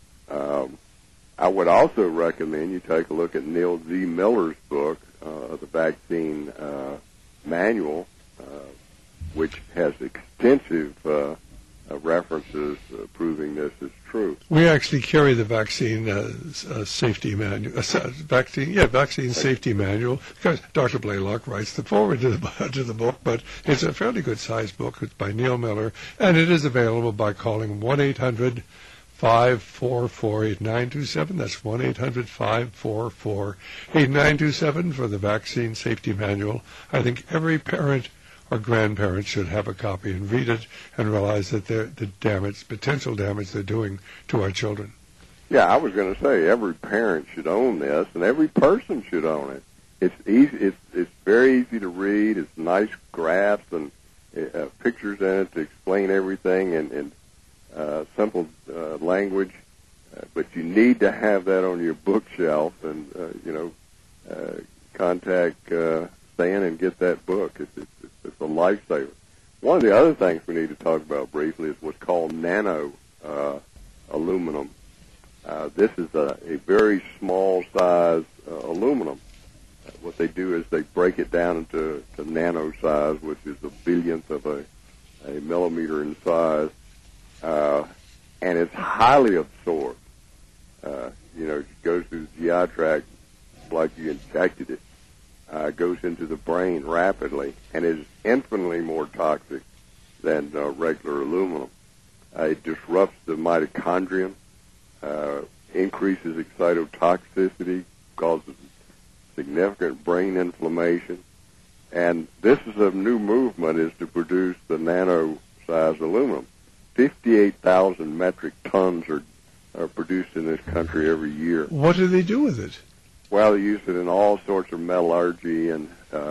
I would also recommend you take a look at Neil Z. Miller's book, The Vaccine Manual, which has extensive references proving this is true.
We actually carry the vaccine safety manual, vaccine safety manual, because Dr. Blaylock writes the foreword to the book, but it's a fairly good-sized book. It's by Neil Miller, and it is available by calling 1-800-544-8927. That's 1-800-544-8927 for the vaccine safety manual. I think every parent or grandparents should have a copy and read it and realize that the potential damage they're doing to our children.
Yeah, I was going to say every parent should own this, and every person should own it. It's easy. It's very easy to read. It's nice graphs and pictures in it to explain everything in simple language. But you need to have that on your bookshelf, and contact Stan and get that book. It's a lifesaver. One of the other things we need to talk about briefly is what's called nano aluminum. This is a very small size aluminum. What they do is they break it down into nano size, which is a billionth of a millimeter in size, and it's highly absorbed. It goes through the GI tract like you injected it. Goes into the brain rapidly and is infinitely more toxic than regular aluminum. It disrupts the mitochondrion, increases excitotoxicity, causes significant brain inflammation, and this is a new movement, is to produce the nano-sized aluminum. 58,000 metric tons are produced in this country every year.
What do they do with it?
Well, they use it in all sorts of metallurgy and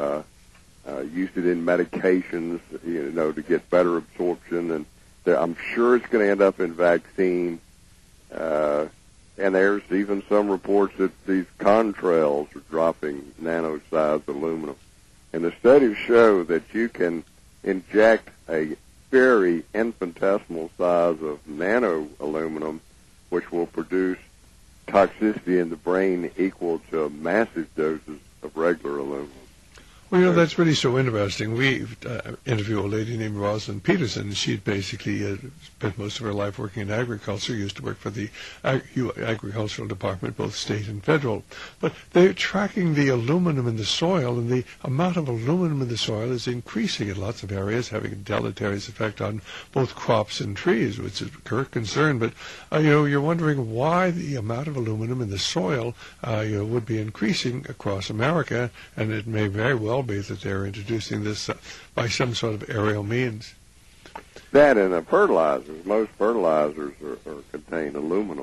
use it in medications, to get better absorption. And I'm sure it's going to end up in vaccine. And there's even some reports that these contrails are dropping nano-sized aluminum. And the studies show that you can inject a very infinitesimal size of nano-aluminum, which will produce toxicity in the brain equal to massive doses of regular aluminum.
Well, that's really so interesting. We interviewed a lady named Rosalind Peterson. She'd basically spent most of her life working in agriculture, used to work for the agricultural department, both state and federal. But they're tracking the aluminum in the soil, and the amount of aluminum in the soil is increasing in lots of areas, having a deleterious effect on both crops and trees, which is a concern. But, you're wondering why the amount of aluminum in the soil would be increasing across America, and it may very well be that they're introducing this by some sort of aerial means.
That and the fertilizers. Most fertilizers contain aluminum,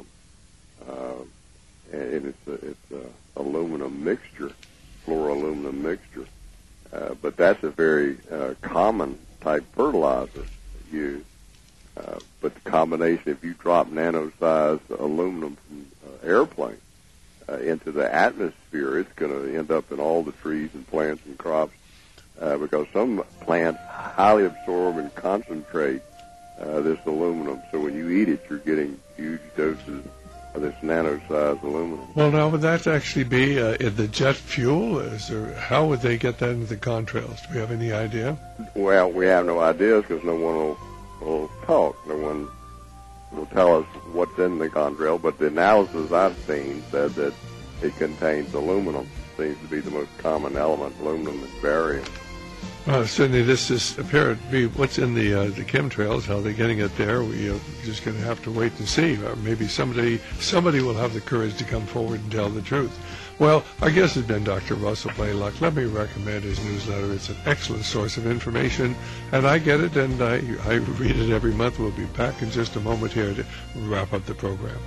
and it's a aluminum mixture, fluoroaluminum mixture. But that's a very common type fertilizer used. But the combination, if you drop nano-sized aluminum from airplanes into the atmosphere, it's going to end up in all the trees and plants and crops because some plants highly absorb and concentrate this aluminum. So when you eat it, you're getting huge doses this nano-sized aluminum.
Well, now, would that actually be in the jet fuel? How would they get that into the contrails? Do we have any idea?
Well, we have no ideas because no one will talk. No one will tell us what's in the contrail, but the analysis I've seen said that it contains aluminum. Seems to be the most common element, aluminum and barium.
Certainly, this is apparent to be what's in the chemtrails. How they're getting it there, we're just going to have to wait and see. Maybe somebody will have the courage to come forward and tell the truth. Well, our guest has been Dr. Russell Blaylock. Let me recommend his newsletter. It's an excellent source of information, and I get it, and I read it every month. We'll be back in just a moment here to wrap up the program.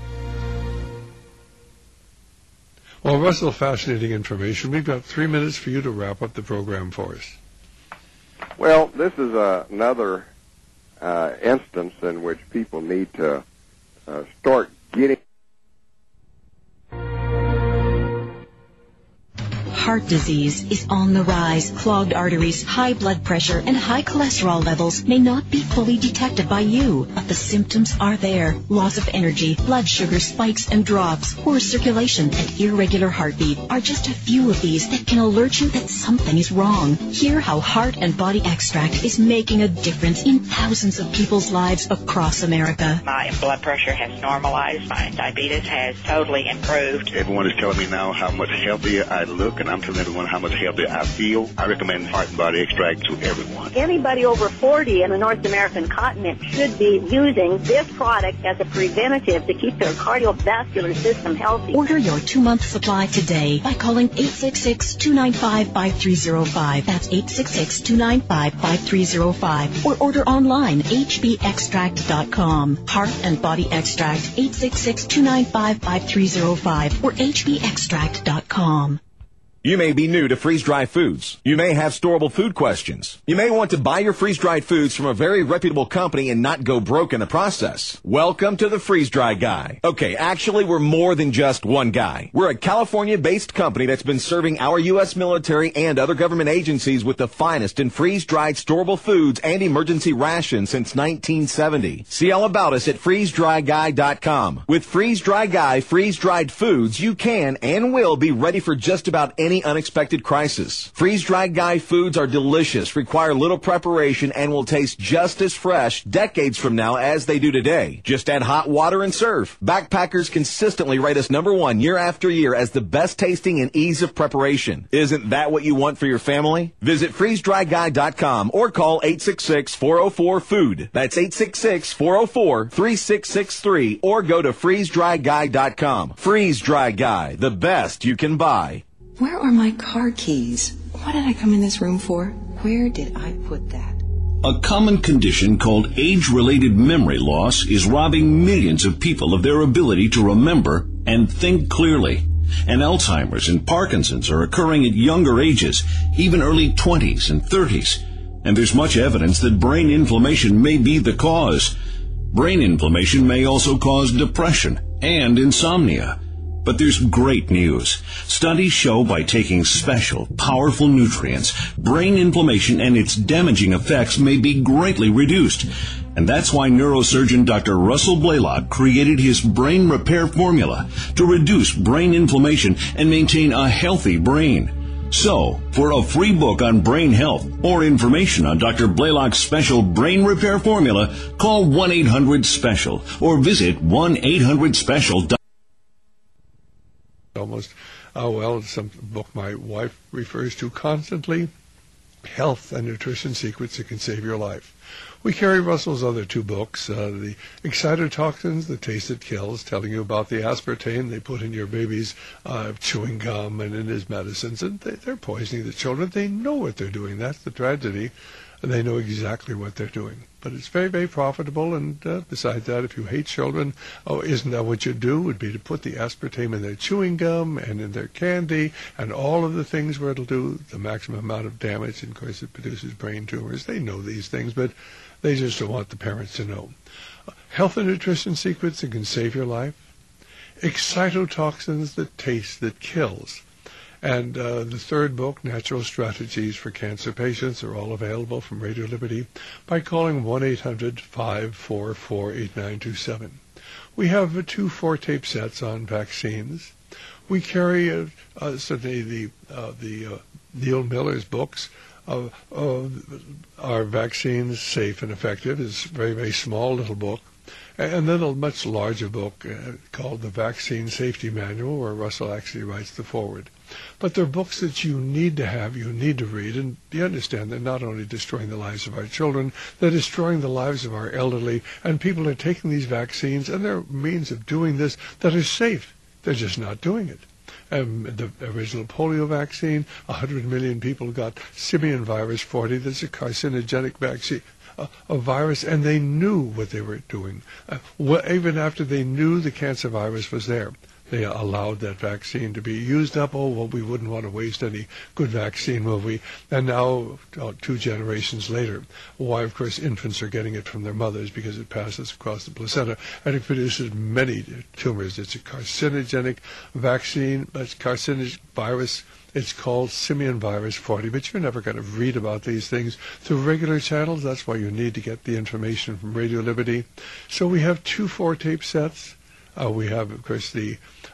Well, Russell, fascinating information. We've got 3 minutes for you to wrap up the program for us.
Well, this is another instance in which people need to start getting.
Heart disease is on the rise. Clogged arteries, high blood pressure, and high cholesterol levels may not be fully detected by you, but the symptoms are there. Loss of energy, blood sugar spikes and drops, poor circulation, and irregular heartbeat are just a few of these that can alert you that something is wrong. Hear how Heart and Body Extract is making a difference in thousands of people's lives across America.
My blood pressure has normalized. My diabetes has totally improved.
Everyone is telling me now how much healthier I look, and I'm telling everyone how much healthier I feel. I recommend Heart and Body Extract to everyone.
Anybody over 40 in the North American continent should be using this product as a preventative to keep their cardiovascular system healthy.
Order your 2-month supply today by calling 866-295-5305. That's 866-295-5305. Or order online, hbextract.com. Heart and Body Extract, 866-295-5305 or hbextract.com.
You may be new to freeze-dried foods. You may have storable food questions. You may want to buy your freeze-dried foods from a very reputable company and not go broke in the process. Welcome to the Freeze-Dry Guy. Okay, actually, we're more than just one guy. We're a California-based company that's been serving our U.S. military and other government agencies with the finest in freeze-dried storable foods and emergency rations since 1970. See all about us at freezedryguy.com. With Freeze-Dry Guy freeze-dried foods, you can and will be ready for just about any unexpected crisis. Freeze-dried Guy foods are delicious, require little preparation, and will taste just as fresh decades from now as they do today. Just add hot water and serve. Backpackers consistently rate us #1 year after year as the best tasting and ease of preparation. Isn't that what you want for your family? Visit freezedryguy.com or call 866-404-FOOD. That's 866-404-3663 or go to freezedryguy.com. Freeze-Dry Guy, the best you can buy.
Where are my car keys? What did I come in this room for? Where did I put that?
A common condition called age-related memory loss is robbing millions of people of their ability to remember and think clearly. And Alzheimer's and Parkinson's are occurring at younger ages, even early 20s and 30s. And there's much evidence that brain inflammation may be the cause. Brain inflammation may also cause depression and insomnia. But there's great news. Studies show by taking special, powerful nutrients, brain inflammation and its damaging effects may be greatly reduced. And that's why neurosurgeon Dr. Russell Blaylock created his brain repair formula to reduce brain inflammation and maintain a healthy brain. So, for a free book on brain health or information on Dr. Blaylock's special brain repair formula, call 1-800-SPECIAL or visit 1-800-SPECIAL.com.
Almost, some book my wife refers to constantly, Health and Nutrition Secrets That Can Save Your Life. We carry Russell's other 2 books, the Excitotoxins, The Taste That Kills, telling you about the aspartame they put in your baby's chewing gum and in his medicines, and they're poisoning the children. They know what they're doing. That's the tragedy. And they know exactly what they're doing. But it's very, very profitable, and besides that, if you hate children, isn't that what you do? Would be to put the aspartame in their chewing gum and in their candy and all of the things where it'll do the maximum amount of damage. And, of course, it produces brain tumors. They know these things, but they just don't want the parents to know. Health and Nutrition Secrets That Can Save Your Life. Excitotoxins, The Taste That Kills. And the 3rd book, Natural Strategies for Cancer Patients, are all available from Radio Liberty by calling 1-800-544-8927. We have 2 4-tape sets on vaccines. We carry certainly the Neil Miller's books. Are vaccines safe and effective? It's a very, very small little book. And then a much larger book called the Vaccine Safety Manual, where Russell actually writes the foreword. But they're books that you need to have, you need to read, and you understand they're not only destroying the lives of our children, they're destroying the lives of our elderly, and people are taking these vaccines, and there are means of doing this that are safe. They're just not doing it. The original polio vaccine, 100 million people got simian virus 40. That's a carcinogenic vaccine, a virus, and they knew what they were doing. Even after they knew the cancer virus was there, they allowed that vaccine to be used up. Oh, well, we wouldn't want to waste any good vaccine, will we? And now, 2 generations later, why, of course, infants are getting it from their mothers because it passes across the placenta, and it produces many tumors. It's a carcinogenic vaccine, it's carcinogenic virus. It's called simian virus 40, but you're never going to read about these things through regular channels. That's why you need to get the information from Radio Liberty. So we have 2 4-tape sets. We have, of course, the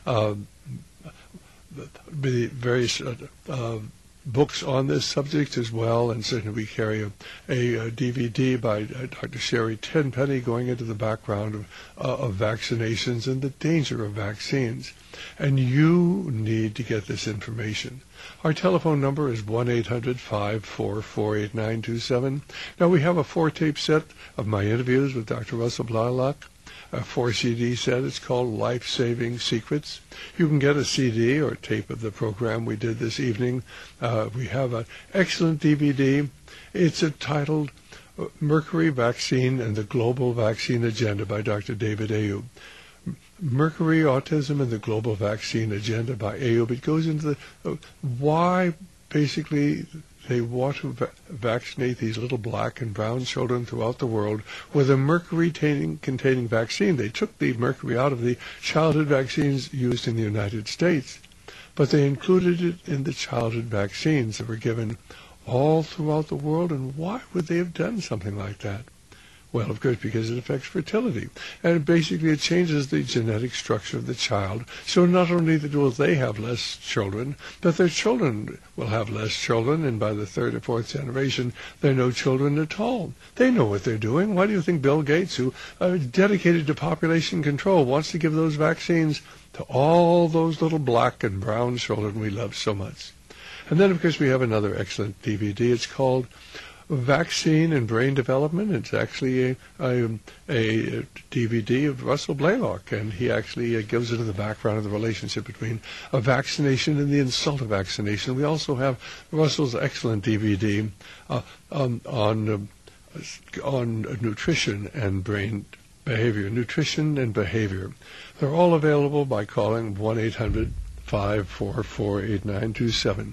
various books on this subject as well, and certainly we carry a DVD by Dr. Sherry Tenpenny going into the background of vaccinations and the danger of vaccines. And you need to get this information. Our telephone number is 1-800-544-8927. Now, we have a 4-tape set of my interviews with Dr. Russell Blaylock. A 4-CD set. It's called Life-Saving Secrets. You can get a CD or a tape of the program we did this evening. We have an excellent DVD. It's titled Mercury Vaccine and the Global Vaccine Agenda by Dr. David Ayub. Mercury, Autism, and the Global Vaccine Agenda by Ayub. It goes into why basically they want to vaccinate these little black and brown children throughout the world with a mercury-containing vaccine. They took the mercury out of the childhood vaccines used in the United States, but they included it in the childhood vaccines that were given all throughout the world. And why would they have done something like that? Well, of course, because it affects fertility. And basically it changes the genetic structure of the child. So not only will they have less children, but their children will have less children. And by the 3rd or 4th generation, there are no children at all. They know what they're doing. Why do you think Bill Gates, who is dedicated to population control, wants to give those vaccines to all those little black and brown children we love so much? And then, of course, we have another excellent DVD. It's called Vaccine and Brain Development. It's actually a DVD of Russell Blaylock, and he actually goes into the background of the relationship between a vaccination and the insult of vaccination. We also have Russell's excellent DVD on nutrition and brain behavior. Nutrition and behavior. They're all available by calling 1-800-544-8927.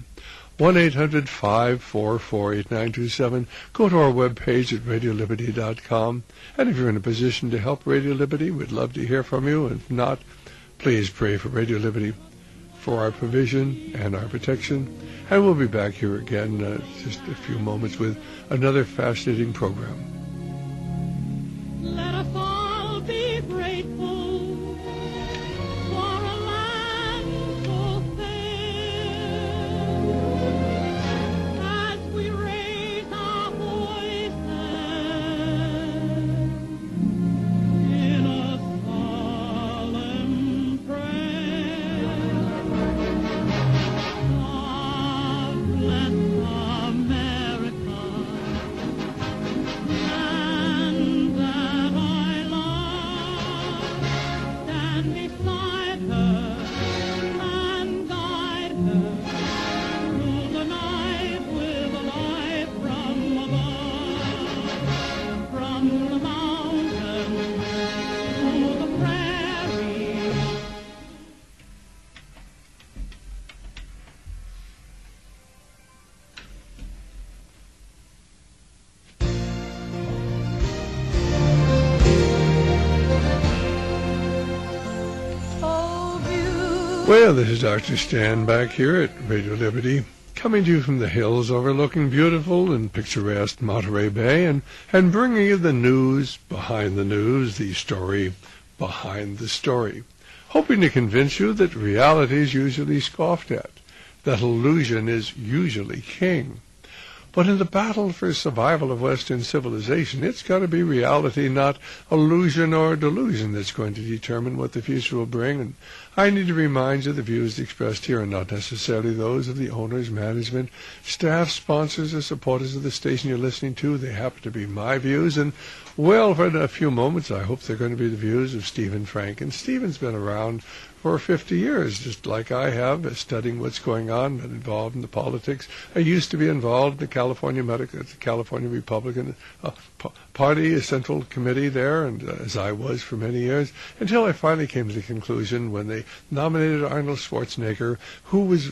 1-800-544-8927. Go to our webpage at radioliberty.com. And if you're in a position to help Radio Liberty, we'd love to hear from you. If not, please pray for Radio Liberty, for our provision and our protection. And we'll be back here again just a few moments with another fascinating program.
Let us all be grateful for a land so fair. As we raise our voices in a solemn prayer, God bless America, land that I love. Stand beside her and guide her through the night with a light from above, from the mountains to the prairie.
Well, this is Dr. Stan back here at Radio Liberty, coming to you from the hills overlooking beautiful and picturesque Monterey Bay, and bringing you the news behind the news, the story behind the story, hoping to convince you that reality is usually scoffed at, that illusion is usually king. But in the battle for survival of Western civilization, it's got to be reality, not illusion or delusion, that's going to determine what the future will bring. And I need to remind you the views expressed here are not necessarily those of the owners, management, staff, sponsors, or supporters of the station you're listening to. They happen to be my views. And, well, for a few moments, I hope they're going to be the views of Stephen Frank. And Stephen's been around for 50 years, just like I have, studying what's going on, been involved in the politics. I used to be involved in the California Republican Party, a central committee there, and as I was for many years, until I finally came to the conclusion when they nominated Arnold Schwarzenegger, who was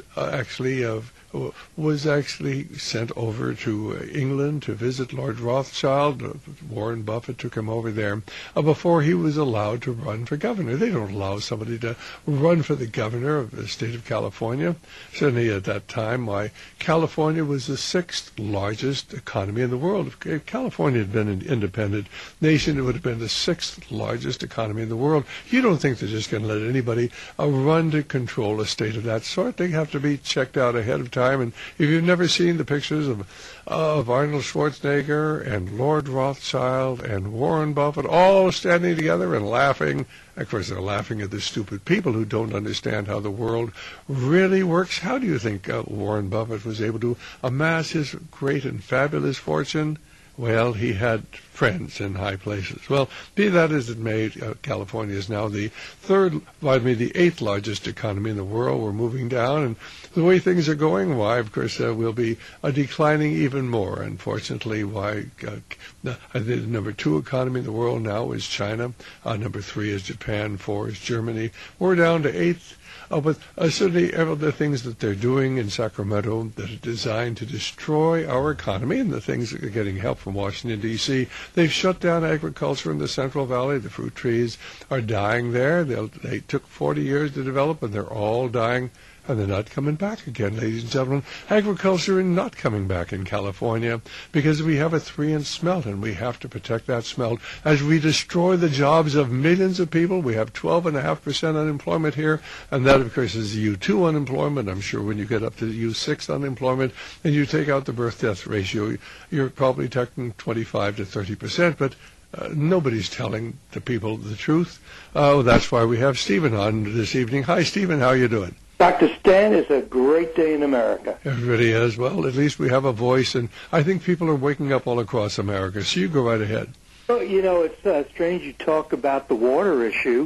actually sent over to England to visit Lord Rothschild. Warren Buffett took him over there before he was allowed to run for governor. They don't allow somebody to run for the governor of the state of California. Certainly at that time, why California was the 6th largest economy in the world. If California had been an independent nation, it would have been the 6th largest economy in the world. You don't think they're just going to let anybody run to control a state of that sort? They have to be checked out ahead of time. And if you've never seen the pictures of Arnold Schwarzenegger and Lord Rothschild and Warren Buffett all standing together and laughing, of course they're laughing at the stupid people who don't understand how the world really works. How do you think Warren Buffett was able to amass his great and fabulous fortune? Well, he had friends in high places. Well, be that as it may, California is now the 8th largest economy in the world. We're moving down, and the way things are going, why, of course, we'll be declining even more. Unfortunately, why, the number 2 economy in the world now is China. Number 3 is Japan. 4 is Germany. We're down to 8th. But certainly the things that they're doing in Sacramento that are designed to destroy our economy, and the things that are getting help from Washington, D.C., they've shut down agriculture in the Central Valley. The fruit trees are dying there. They took 40 years to develop, and they're all dying. And they're not coming back again, ladies and gentlemen. Agriculture is not coming back in California because we have a 3-inch smelt, and we have to protect that smelt. As we destroy the jobs of millions of people, we have 12.5% unemployment here, and that, of course, is the U2 unemployment. I'm sure when you get up to the U6 unemployment and you take out the birth-death ratio, you're probably talking 25 to 30%, but nobody's telling the people the truth. That's why we have Stephen on this evening. Hi, Stephen. How are you doing?
Dr. Stan, it's a great day in America.
Everybody is. Well, at least we have a voice, and I think people are waking up all across America. So you go right ahead.
Well, it's strange you talk about the water issue.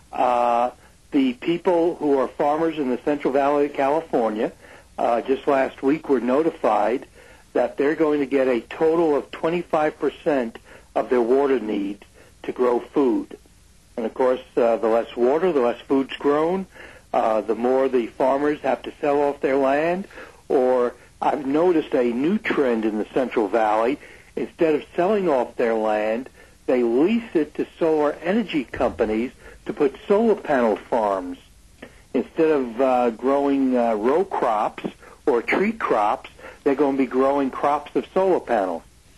The people who are farmers in the Central Valley of California just last week were notified that they're going to get a total of 25% of their water needs to grow food. And, of course, the less water, the less food's grown. The more the farmers have to sell off their land, or I've noticed a new trend in the Central Valley. Instead of selling off their land, they lease it to solar energy companies to put solar panel farms. Instead of growing row crops or tree crops, they're going to be growing crops of solar panels.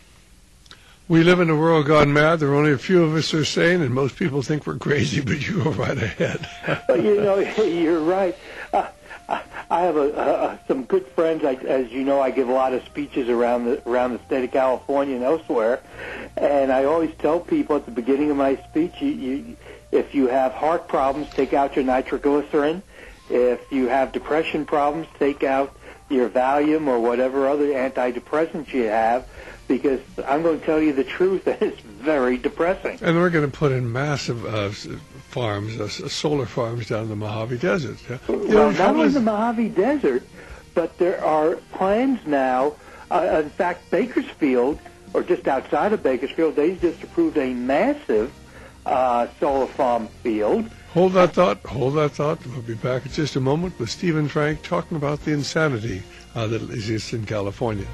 We live in a world gone mad. There are only a few of us who are sane, and most people think we're crazy, but you go right ahead.
Well, you're right. I have some good friends. As you know, I give a lot of speeches around the state of California and elsewhere, and I always tell people at the beginning of my speech, if you have heart problems, take out your nitroglycerin. If you have depression problems, take out your Valium or whatever other antidepressants you have, because I'm going to tell you the truth, and it's very depressing.
And we're going to put in massive farms, solar farms down in the Mojave Desert.
Well, not only in the Mojave Desert, but there are plans now. In fact, Bakersfield, or just outside of Bakersfield, they just approved a massive solar farm field.
Hold that thought. We'll be back in just a moment with Stephen Frank talking about the insanity that exists in California.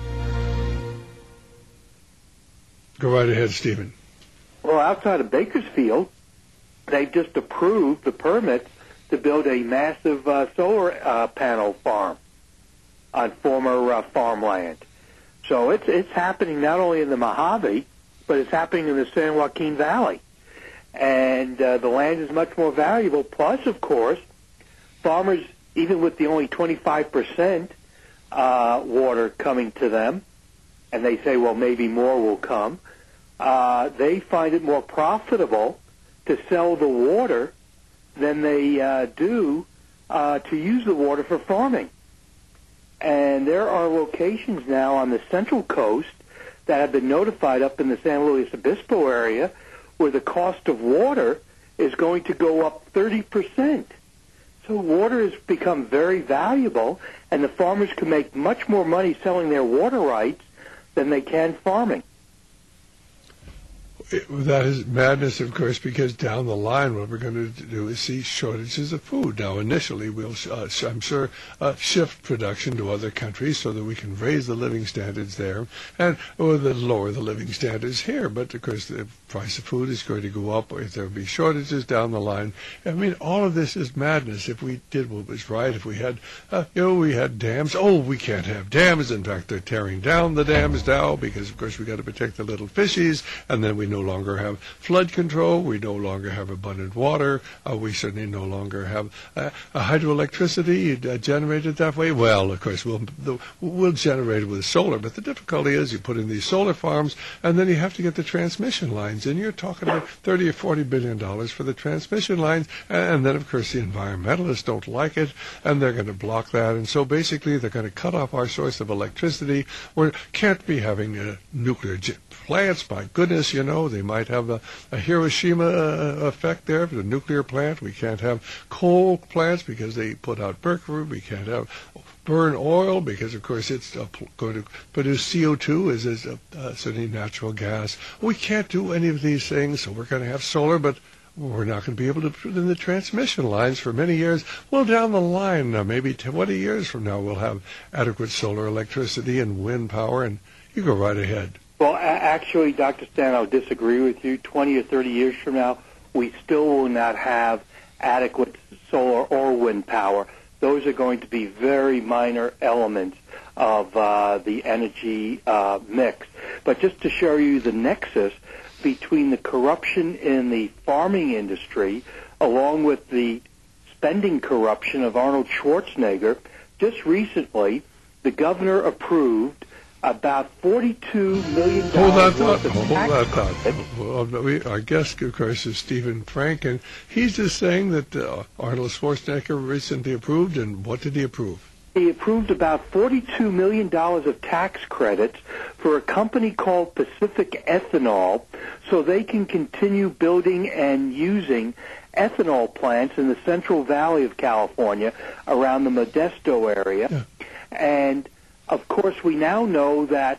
Go right ahead, Stephen.
Well, outside of Bakersfield, they've just approved the permits to build a massive solar panel farm on former farmland. So it's happening not only in the Mojave, but it's happening in the San Joaquin Valley. and the land is much more valuable. Plus, of course, farmers, even with the only 25% water coming to them, and they say, well, maybe more will come, they find it more profitable to sell the water than they do to use the water for farming. And there are locations now on the Central Coast that have been notified up in the San Luis Obispo area where the cost of water is going to go up 30%. So water has become very valuable, and the farmers can make much more money selling their water rights than they can farming.
That is madness, of course, because down the line what we're going to do is see shortages of food. Now, initially, we'll, I'm sure, shift production to other countries so that we can raise the living standards there and or lower the living standards here. But, of course, the price of food is going to go up if there will be shortages down the line. I mean, all of this is madness. If we did what was right, if we had, we had dams. Oh, we can't have dams. In fact, they're tearing down the dams now because, of course, we got to protect the little fishies, and then we no longer have flood control. We no longer have abundant water. We certainly no longer have hydroelectricity generated that way. Well, of course, we'll generate it with solar, but the difficulty is you put in these solar farms, and then you have to get the transmission lines, and you're talking about $30 or $40 billion for the transmission lines, and then, of course, the environmentalists don't like it, and they're going to block that, and so basically they're going to cut off our source of electricity. We can't be having nuclear plants. My goodness, they might have a Hiroshima effect there for the nuclear plant. We can't have coal plants because they put out mercury. We can't have burn oil because, of course, it's going to produce CO2 as certainly natural gas. We can't do any of these things, so we're going to have solar, but we're not going to be able to put in the transmission lines for many years. Well, down the line, maybe 20 years from now, we'll have adequate solar electricity and wind power, and you go right ahead.
Well, actually, Dr. Stan, I'll disagree with you. 20 or 30 years from now, we still will not have adequate solar or wind power. Those are going to be very minor elements of the energy mix. But just to show you the nexus between the corruption in the farming industry along with the spending corruption of Arnold Schwarzenegger, just recently the governor approved about $42 million worth of tax credits.
Well, our guest, of course, is Stephen Frank, and he's just saying that Arnold Schwarzenegger recently approved, and what did he approve?
He approved about $42 million of tax credits for a company called Pacific Ethanol so they can continue building and using ethanol plants in the Central Valley of California around the Modesto area. Yeah. And of course, we now know that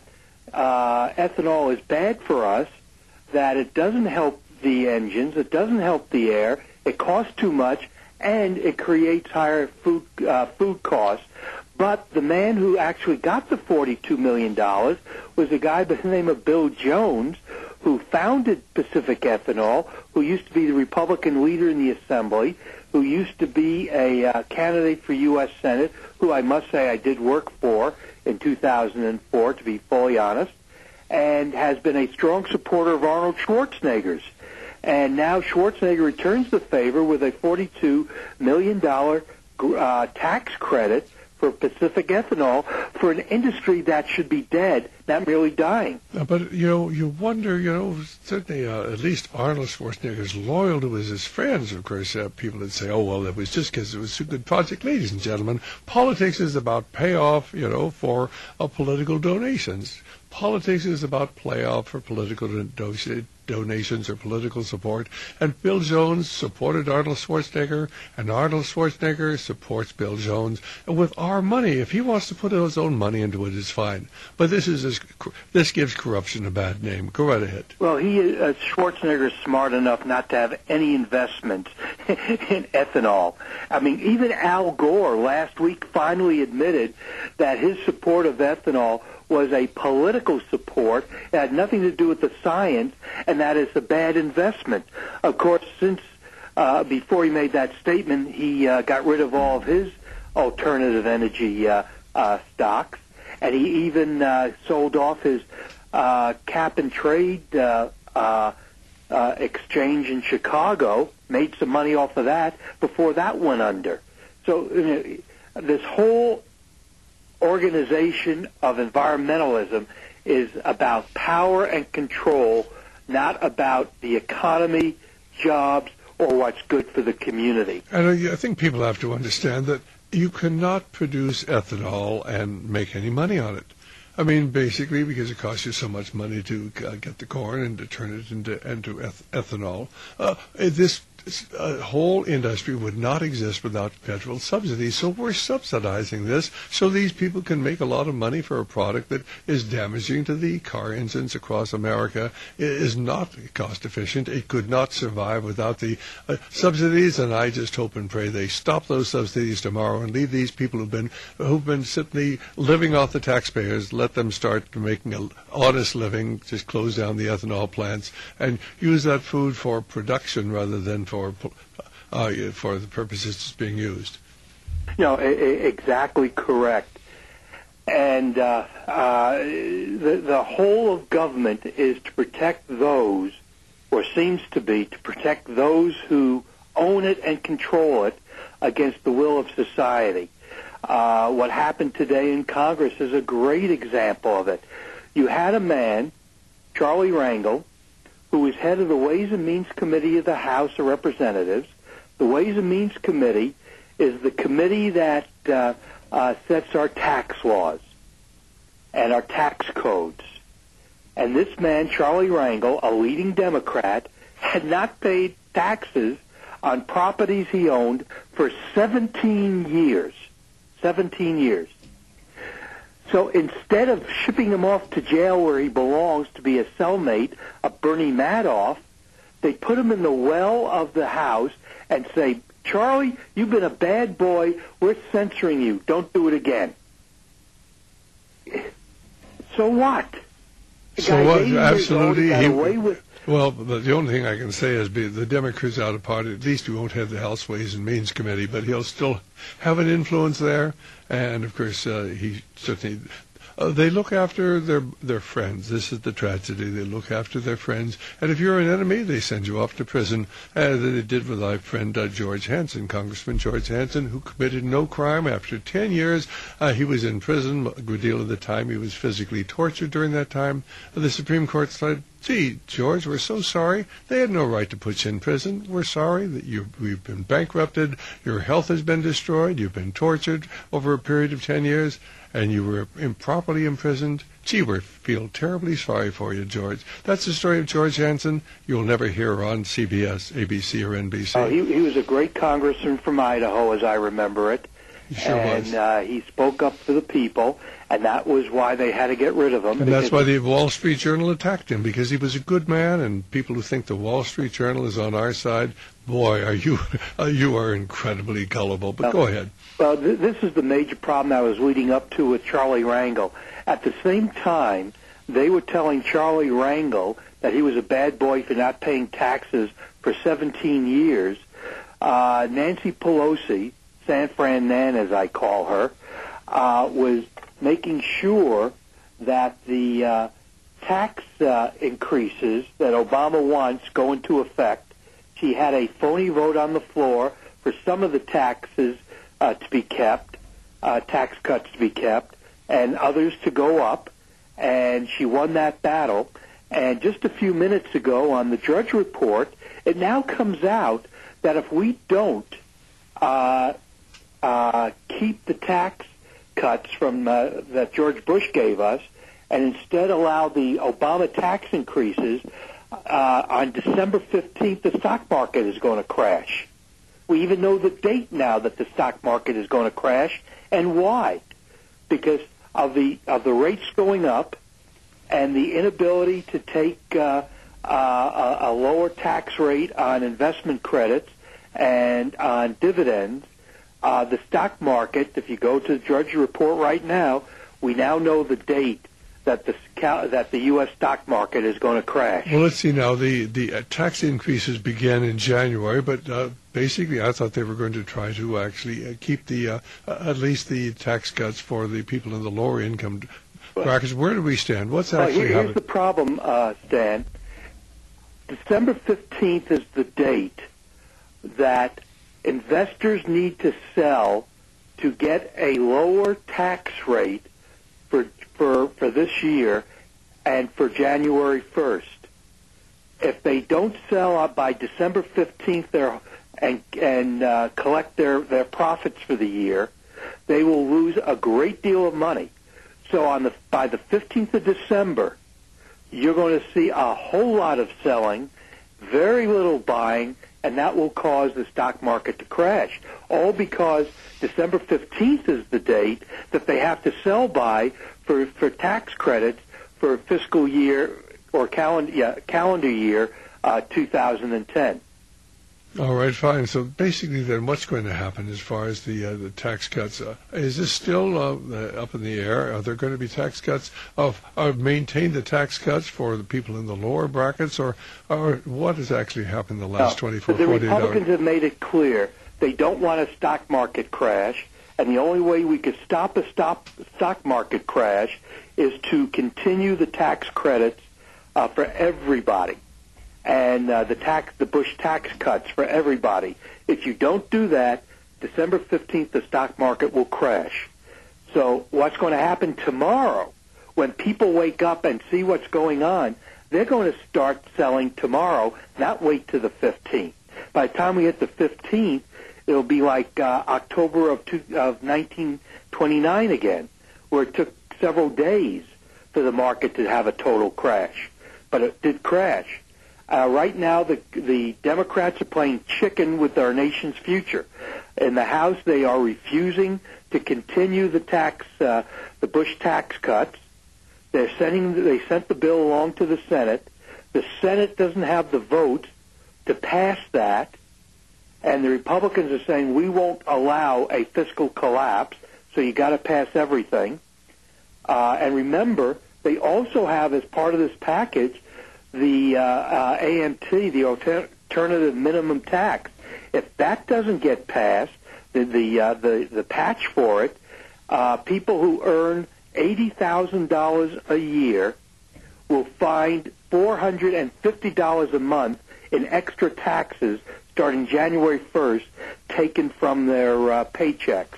ethanol is bad for us, that it doesn't help the engines, it doesn't help the air, it costs too much, and it creates higher food costs. But the man who actually got the $42 million was a guy by the name of Bill Jones, who founded Pacific Ethanol, who used to be the Republican leader in the Assembly, who used to be a candidate for U.S. Senate, who I must say I did work for in 2004, to be fully honest, and has been a strong supporter of Arnold Schwarzenegger's. And now Schwarzenegger returns the favor with a $42 million tax credit for Pacific Ethanol for an industry that should be dead, not merely dying.
But, you wonder, certainly at least Arnold Schwarzenegger is loyal to his friends. Of course, people that say, oh, well, it was just because it was a good project. Ladies and gentlemen, politics is about payoff, for political donations. Politics is about playoff for political donations or political support. And Bill Jones supported Arnold Schwarzenegger, and Arnold Schwarzenegger supports Bill Jones. And with our money, if he wants to put his own money into it, it's fine. But this gives corruption a bad name. Go right ahead.
Well, Schwarzenegger is smart enough not to have any investment in ethanol. I mean, even Al Gore last week finally admitted that his support of ethanol was a political support. It had nothing to do with the science, and that is a bad investment. Of course, since before he made that statement, he got rid of all of his alternative energy stocks, and he even sold off his cap and trade exchange in Chicago, made some money off of that before that went under. So this whole organization of environmentalism is about power and control, not about the economy, jobs, or what's good for the community.
And I think people have to understand that you cannot produce ethanol and make any money on it. I mean, basically, because it costs you so much money to get the corn and to turn it into ethanol. This whole industry would not exist without federal subsidies. So we're subsidizing this so these people can make a lot of money for a product that is damaging to the car engines across America. It is not cost efficient. It could not survive without the subsidies, and I just hope and pray they stop those subsidies tomorrow and leave these people who've been simply living off the taxpayers, let them start making an honest living, just close down the ethanol plants, and use that food for production rather than for the purposes it's being used.
Exactly correct. And the whole of government is to protect those, or seems to be, to protect those who own it and control it against the will of society. What happened today in Congress is a great example of it. You had a man, Charlie Rangel, who was head of the Ways and Means Committee of the House of Representatives. The Ways and Means Committee is the committee that sets our tax laws and our tax codes. And this man, Charlie Rangel, a leading Democrat, had not paid taxes on properties he owned for 17 years. 17 years. So instead of shipping him off to jail where he belongs to be a cellmate of Bernie Madoff, they put him in the well of the House and say, Charlie, you've been a bad boy. We're censoring you. Don't do it again. So what?
So what? Absolutely. Well, the only thing I can say is the Democrats out of party, at least we won't have the House Ways and Means Committee, but he'll still have an influence there. And, of course, he certainly... they look after their friends. This is the tragedy. They look after their friends. And if you're an enemy, they send you off to prison, as they did with our friend George Hansen, Congressman George Hansen, who committed no crime. After 10 years, he was in prison. A good deal of the time he was physically tortured during that time. The Supreme Court said, gee, George, we're so sorry. They had no right to put you in prison. We're sorry that we've been bankrupted. Your health has been destroyed. You've been tortured over a period of 10 years. And you were improperly imprisoned. Gee, we feel terribly sorry for you, George. That's the story of George Hansen. You'll never hear on CBS, ABC, or NBC.
He was a great congressman from Idaho, as I remember it.
He sure was.
And he spoke up for the people, and that was why they had to get rid of him.
And that's why the Wall Street Journal attacked him, because he was a good man, and people who think the Wall Street Journal is on our side, boy, you are incredibly gullible. But go ahead.
Well, this is the major problem I was leading up to with Charlie Rangel. At the same time, they were telling Charlie Rangel that he was a bad boy for not paying taxes for 17 years. Nancy Pelosi, San Fran Nan as I call her, was making sure that the tax increases that Obama wants go into effect. She had a phony vote on the floor for some of the taxes to be kept, tax cuts to be kept, and others to go up, and she won that battle. And just a few minutes ago on the Drudge Report, it now comes out that if we don't keep the tax cuts from that George Bush gave us, and instead allow the Obama tax increases, on December 15th, the stock market is going to crash. We even know the date now that the stock market is going to crash, and why? Because of the rates going up and the inability to take a lower tax rate on investment credits and on dividends. The stock market, if you go to the Drudge Report right now, we now know the date that the U.S. stock market is going to crash.
Well, let's see now. The tax increases began in January, but basically I thought they were going to try to actually keep the at least the tax cuts for the people in the lower income brackets. Where do we stand? What's actually happening?
Here's the problem, Stan. December 15th is the date that investors need to sell to get a lower tax rate for this year and for January 1st. If they don't sell by December 15th and collect their profits for the year, they will lose a great deal of money. So by the 15th of December, you're going to see a whole lot of selling, very little buying, and that will cause the stock market to crash. All because December 15th is the date that they have to sell by for tax credits for fiscal year or calendar year 2010.
All right, fine. So basically, then, what's going to happen as far as the tax cuts? Is this still up in the air? Are there going to be tax cuts? Maintain the tax cuts for the people in the lower brackets, or what has actually happened in the last 24, 48 hours?
The Republicans have made it clear they don't want a stock market crash, and the only way we could stop a stock market crash is to continue the tax credits for everybody. And the Bush tax cuts for everybody. If you don't do that, December 15th, the stock market will crash. So what's going to happen tomorrow, when people wake up and see what's going on, they're going to start selling tomorrow, not wait to the 15th. By the time we hit the 15th, it'll be like October of 1929 again, where it took several days for the market to have a total crash. But it did crash. Right now, the Democrats are playing chicken with our nation's future. In the House, they are refusing to continue the Bush tax cuts. They sent the bill along to the Senate. The Senate doesn't have the vote to pass that, and the Republicans are saying we won't allow a fiscal collapse. So you got to pass everything. And remember, they also have as part of this package the AMT, the alternative minimum tax. If that doesn't get passed, the patch for it, people who earn $80,000 a year will find $450 a month in extra taxes starting January 1st, taken from their paychecks.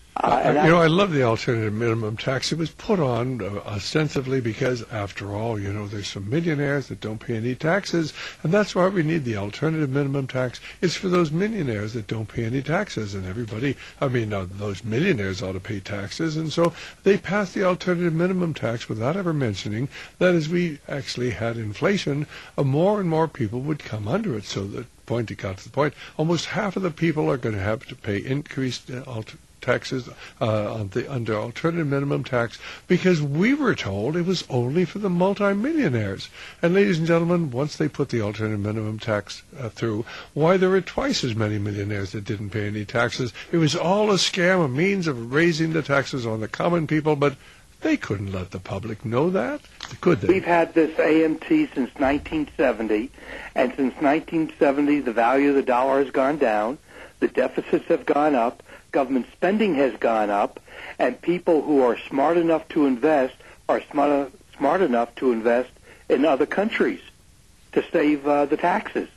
I love the alternative minimum tax. It was put on ostensibly because, after all, there's some millionaires that don't pay any taxes, and that's why we need the alternative minimum tax. It's for those millionaires that don't pay any taxes, and those millionaires ought to pay taxes, and so they passed the alternative minimum tax without ever mentioning that as we actually had inflation, more and more people would come under it. So it got to the point, almost half of the people are going to have to pay increased taxes under alternative minimum tax, because we were told it was only for the multimillionaires. And ladies and gentlemen, once they put the alternative minimum tax through, why, there were twice as many millionaires that didn't pay any taxes. It was all a scam, a means of raising the taxes on the common people, but they couldn't let the public know that, could they?
We've had this AMT since 1970, and since 1970 the value of the dollar has gone down, the deficits have gone up, government spending has gone up, and people who are smart enough to invest are smart enough to invest in other countries to save the taxes.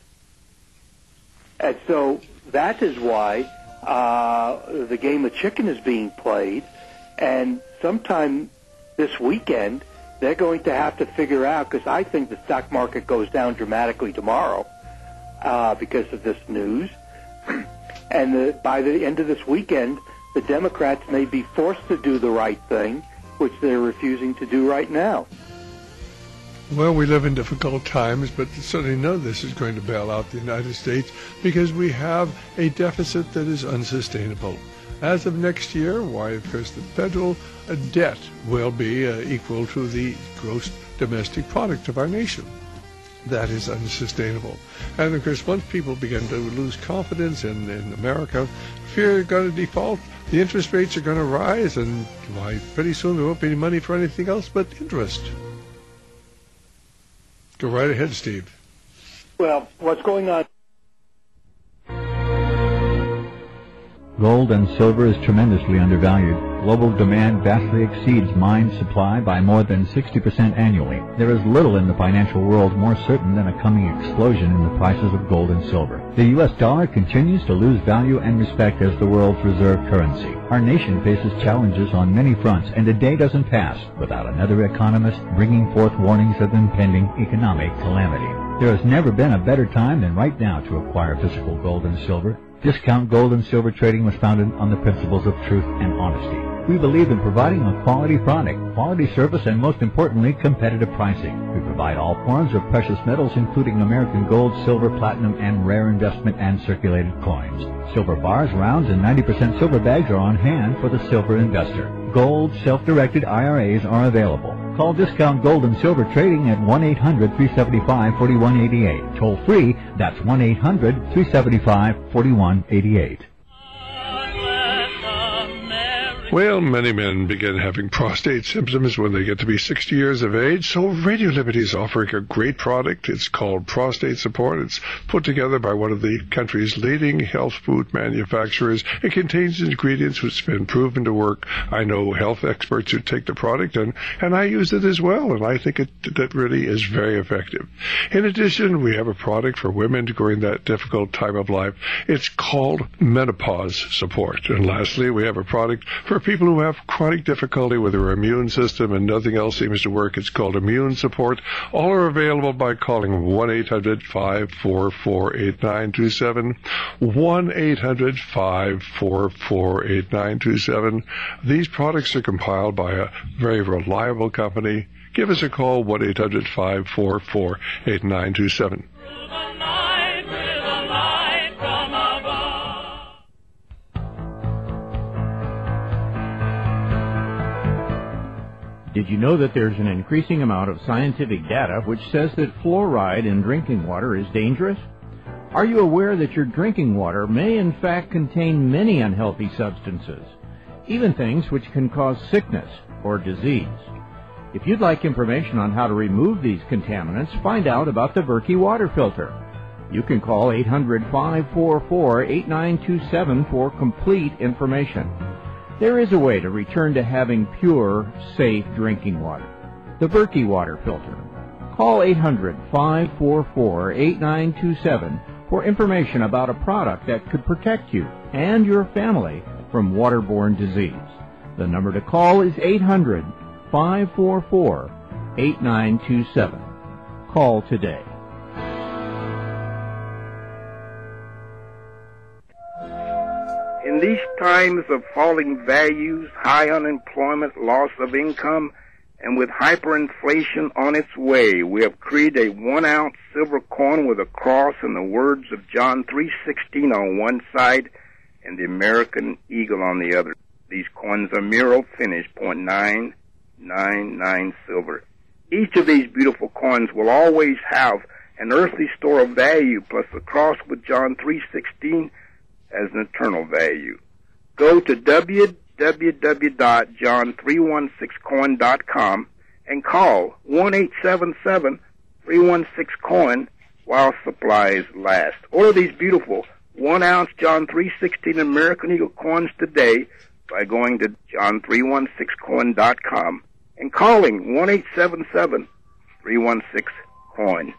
And so that is why the game of chicken is being played, and sometime this weekend they're going to have to figure out, because I think the stock market goes down dramatically tomorrow because of this news. And by the end of this weekend, the Democrats may be forced to do the right thing, which they're refusing to do right now.
Well, we live in difficult times, but certainly none of this is going to bail out the United States, because we have a deficit that is unsustainable. As of next year, why, of course, the federal debt will be equal to the gross domestic product of our nation. That is unsustainable. And, of course, once people begin to lose confidence in America, fear is going to default, the interest rates are going to rise, and why, pretty soon there won't be any money for anything else but interest. Go right ahead, Steve.
Well, what's going on?
Gold and silver is tremendously undervalued. Global demand vastly exceeds mine supply by more than 60% annually. There is little in the financial world more certain than a coming explosion in the prices of gold and silver. The U.S. dollar continues to lose value and respect as the world's reserve currency. Our nation faces challenges on many fronts, and a day doesn't pass without another economist bringing forth warnings of impending economic calamity. There has never been a better time than right now to acquire physical gold and silver. Discount Gold and Silver Trading was founded on the principles of truth and honesty. We believe in providing a quality product, quality service, and most importantly, competitive pricing. We provide all forms of precious metals, including American gold, silver, platinum, and rare investment and circulated coins. Silver bars, rounds, and 90% silver bags are on hand for the silver investor. Gold self-directed IRAs are available. Call Discount Gold and Silver Trading at 1-800-375-4188. Toll free, that's 1-800-375-4188.
Well, many men begin having prostate symptoms when they get to be 60 years of age, so Radio Liberty is offering a great product. It's called Prostate Support. It's put together by one of the country's leading health food manufacturers. It contains ingredients which have been proven to work. I know health experts who take the product, and I use it as well, and I think that really is very effective. In addition, we have a product for women during that difficult time of life. It's called Menopause Support. And lastly, we have a product for people who have chronic difficulty with their immune system and nothing else seems to work. It's called Immune Support. All are available by calling 1-800-544-8927, 1-800-544-8927. These products are compiled by a very reliable company. Give us a call, 1-800-544-8927.
Did you know that there's an increasing amount of scientific data which says that fluoride in drinking water is dangerous? Are you aware that your drinking water may in fact contain many unhealthy substances, even things which can cause sickness or disease? If you'd like information on how to remove these contaminants, find out about the Berkey water filter. You can call 800-544-8927 for complete information. There is a way to return to having pure, safe drinking water. The Berkey water filter. Call 800-544-8927 for information about a product that could protect you and your family from waterborne disease. The number to call is 800-544-8927. Call today.
In these times of falling values, high unemployment, loss of income, and with hyperinflation on its way, we have created a 1-ounce silver coin with a cross and the words of John 3:16 on one side and the American eagle on the other. These coins are Miro finished, 0.999 silver. Each of these beautiful coins will always have an earthly store of value, plus the cross with John 3:16 as an eternal value. Go to www.john316coin.com and call 1-877-316-COIN while supplies last. Order these beautiful 1-ounce John 3:16 American Eagle coins today by going to john316coin.com and calling 1-877-316-COIN.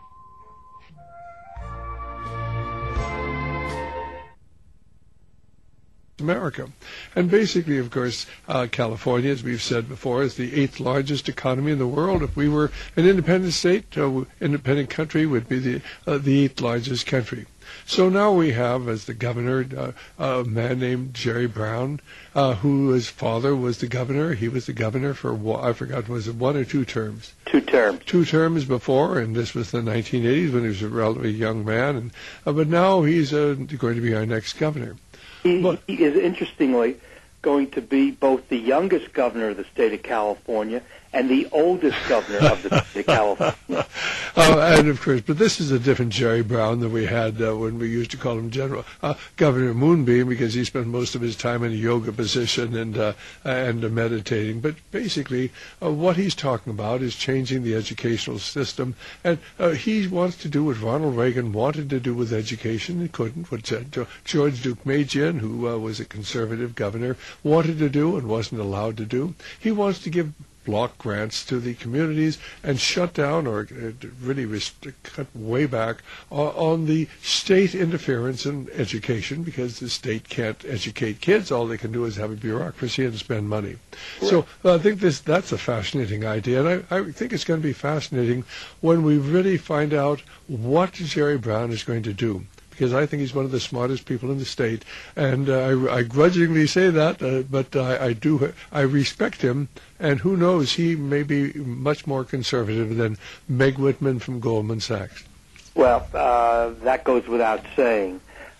America. And basically, of course, California, as we've said before, is the 8th largest economy in the world. If we were an independent state, independent country would be the 8th largest country. So now we have, as the governor, a man named Jerry Brown, whose father was the governor. He was the governor for, I forgot, was it 1 or 2 terms?
2 terms. 2
terms before, and this was the 1980s when he was a relatively young man. And but now he's going to be our next governor.
He is, interestingly, going to be both the youngest governor of the state of California and the oldest governor of the state of California.
And of course, but this is a different Jerry Brown than we had when we used to call him Governor Moonbeam, because he spent most of his time in a yoga position and meditating. But basically, what he's talking about is changing the educational system, and he wants to do what Ronald Reagan wanted to do with education and couldn't. What George Deukmejian, who was a conservative governor, wanted to do and wasn't allowed to do. He wants to give block grants to the communities and shut down or really cut way back on the state interference in education, because the state can't educate kids. All they can do is have a bureaucracy and spend money. Right. So I think that's a fascinating idea, and I think it's going to be fascinating when we really find out what Jerry Brown is going to do, because I think he's one of the smartest people in the state, and I grudgingly say that, but I respect him, and who knows, he may be much more conservative than Meg Whitman from Goldman Sachs.
Well, that goes without saying.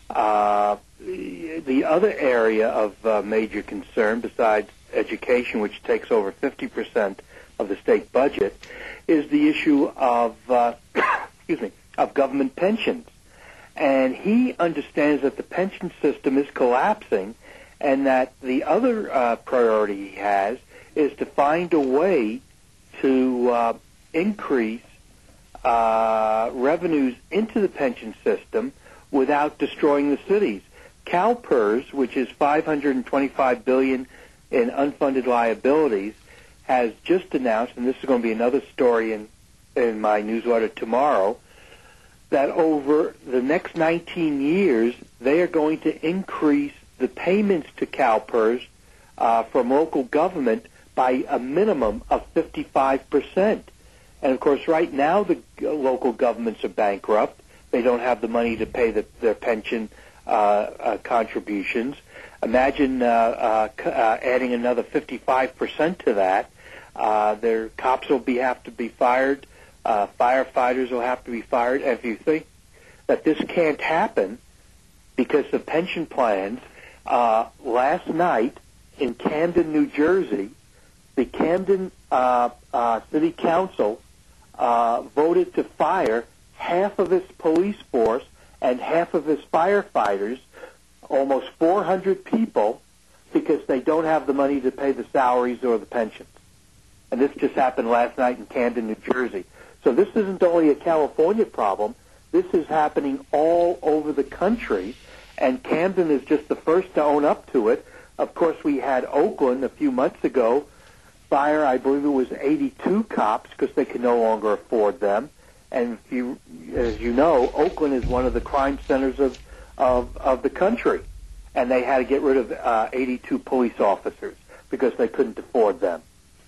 The other area of major concern, besides education, which takes over 50% of the state budget, is the issue of of government pensions. And he understands that the pension system is collapsing, and that the other priority he has is to find a way to increase revenues into the pension system without destroying the cities. CalPERS, which is $525 billion in unfunded liabilities, has just announced, and this is going to be another story in my newsletter tomorrow, that over the next 19 years, they are going to increase the payments to CalPERS from local government by a minimum of 55%. And, of course, right now the local governments are bankrupt. They don't have the money to pay their pension contributions. Imagine adding another 55% to that. Their cops will have to be fired. Firefighters will have to be fired. And if you think that this can't happen because the pension plans, last night in Camden, New Jersey, the Camden City Council voted to fire half of its police force and half of its firefighters, almost 400 people, because they don't have the money to pay the salaries or the pensions. And this just happened last night in Camden, New Jersey. So this isn't only a California problem. This is happening all over the country, and Camden is just the first to own up to it. Of course, we had Oakland a few months ago fire, I believe it was 82 cops because they could no longer afford them. And as you know, Oakland is one of the crime centers of the country, and they had to get rid of 82 police officers because they couldn't afford them.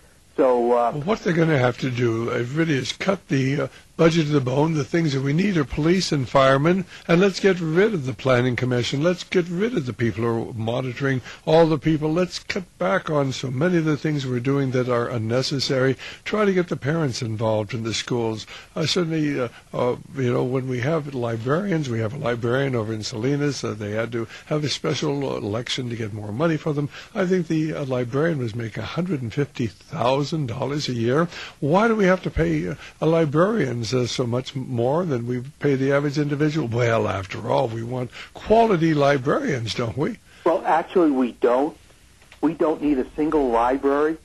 So
what they're going to have to do really is cut the budget to the bone. The things that we need are police and firemen, and let's get rid of the planning commission. Let's get rid of the people who are monitoring all the people. Let's cut back on so many of the things we're doing that are unnecessary. Try to get the parents involved in the schools. Certainly, when we have librarians, we have a librarian over in Salinas. They had to have a special election to get more money for them. I think the librarian was making $150,000 a year. Why do we have to pay a librarian so much more than we pay the average individual? Well, after all, we want quality librarians, don't we?
Well, actually, we don't. We don't need a single library.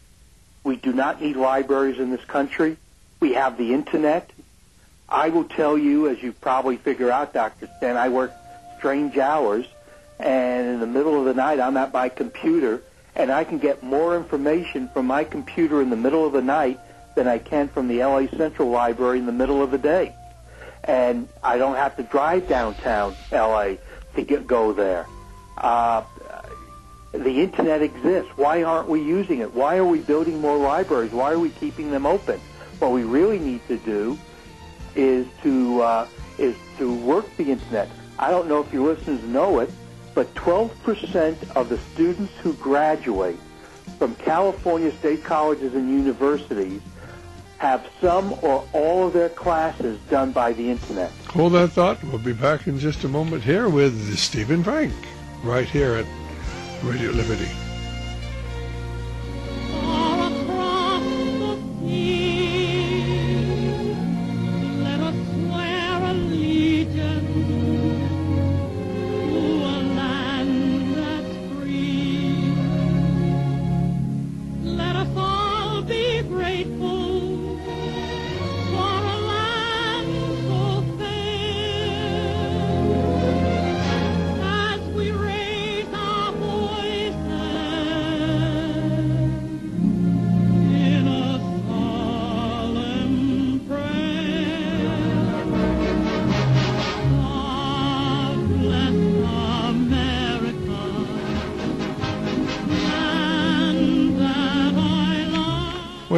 We do not need libraries in this country. We have the Internet. I will tell you, as you probably figure out, Dr. Stan, I work strange hours, and in the middle of the night, I'm at my computer, and I can get more information from my computer in the middle of the night than I can from the LA Central Library in the middle of the day. And I don't have to drive downtown LA to go there. The Internet exists. Why aren't we using it? Why are we building more libraries? Why are we keeping them open? What we really need to do is to work the Internet. I don't know if your listeners know it, but 12% of the students who graduate from California state colleges and universities have some or all of their classes done by the Internet.
Hold that thought. We'll be back in just a moment here with Stephen Frank, right here at Radio Liberty.
Far across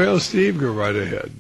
Well, Steve, go right ahead.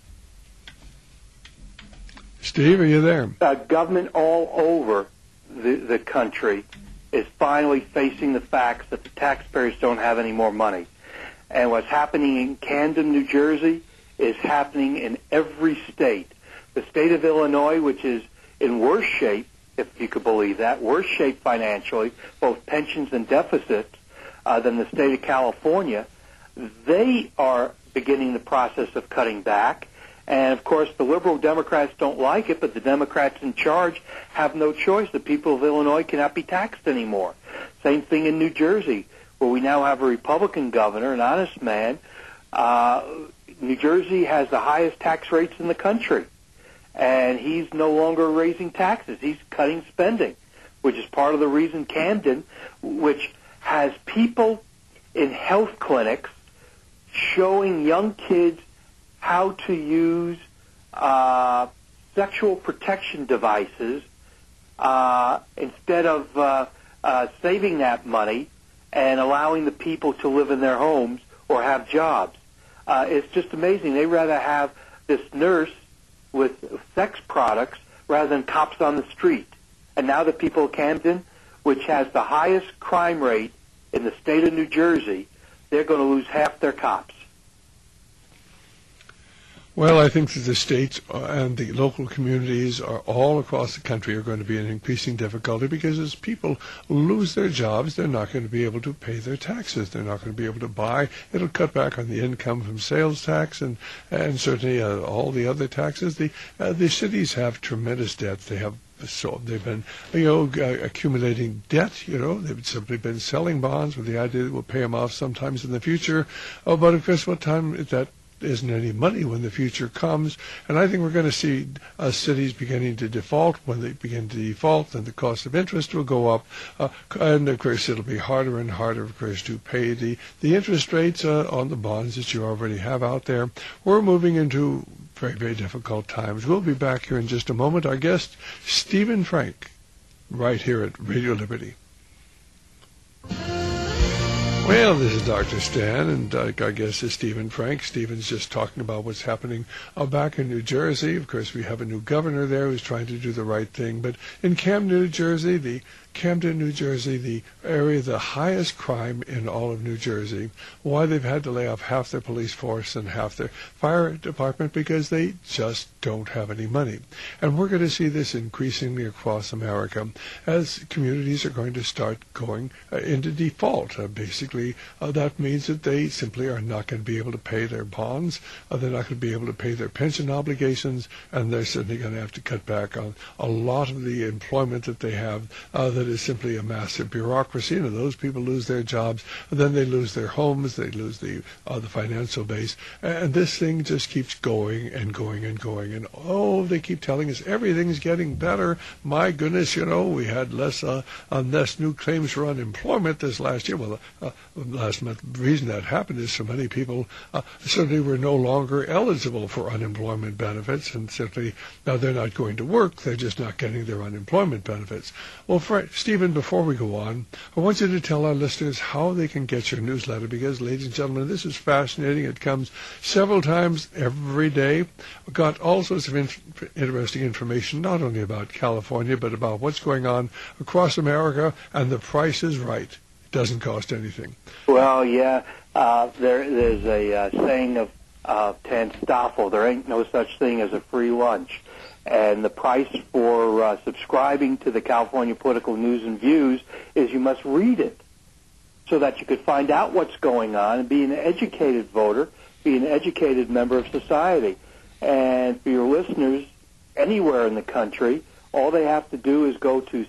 Steve, are you there?
Government all over the country is finally facing the facts that the taxpayers don't have any more money. And what's happening in Camden, New Jersey, is happening in every state. The state of Illinois, which is in worse shape, if you could believe that, worse shape financially, both pensions and deficits, than the state of California, they are beginning the process of cutting back. And, of course, the liberal Democrats don't like it, but the Democrats in charge have no choice. The people of Illinois cannot be taxed anymore. Same thing in New Jersey, where we now have a Republican governor, an honest man. New Jersey has the highest tax rates in the country, and he's no longer raising taxes. He's cutting spending, which is part of the reason Camden, which has people in health clinics showing young kids how to use sexual protection devices instead of saving that money and allowing the people to live in their homes or have jobs. It's just amazing. They'd rather have this nurse with sex products rather than cops on the street. And now the people of Camden, which has the highest crime rate in the state of New Jersey, they're going to lose half their cops.
Well, I think that the states and the local communities are all across the country are going to be in increasing difficulty because as people lose their jobs, they're not going to be able to pay their taxes. They're not going to be able to buy. It'll cut back on the income from sales tax and certainly all the other taxes. The cities have tremendous debt. They've been, accumulating debt. They've simply been selling bonds with the idea that we'll pay them off sometimes in the future. But of course, what time that isn't any money when the future comes. And I think we're going to see cities beginning to default. When they begin to default, then the cost of interest will go up. And, of course, it'll be harder and harder, of course, to pay the interest rates on the bonds that you already have out there. We're moving into very, very difficult times. We'll be back here in just a moment. Our guest, Stephen Frank, right here at Radio Liberty. Well, this is Dr. Stan, and I guess it's Stephen Frank. Stephen's just talking about what's happening back in New Jersey. Of course, we have a new governor there who's trying to do the right thing. But in Camden, New Jersey, the area, the highest crime in all of New Jersey. Why they've had to lay off half their police force and half their fire department because they just don't have any money. And we're going to see this increasingly across America as communities are going to start going into default. Basically, that means that they simply are not going to be able to pay their bonds. They're not going to be able to pay their pension obligations, and they're certainly going to have to cut back on a lot of the employment that they have that is simply a massive bureaucracy. And if those people lose their jobs, then they lose their homes, they lose the financial base, and this thing just keeps going and going and going. And they keep telling us everything's getting better. My goodness, we had less new claims for unemployment this last year. Well, last month, the reason that happened is so many people certainly were no longer eligible for unemployment benefits, and simply now they're not going to work. They're just not getting their unemployment benefits. Well, Stephen, before we go on, I want you to tell our listeners how they can get your newsletter because, ladies and gentlemen, this is fascinating. It comes several times every day. We've got all sorts of interesting information, not only about California, but about what's going on across America, and the price is right. It doesn't cost anything.
Well, yeah, there's a saying of Tan Stoffel, there ain't no such thing as a free lunch. And the price for subscribing to the California Political News and Views is you must read it so that you could find out what's going on and be an educated voter, be an educated member of society. And for your listeners anywhere in the country, all they have to do is go to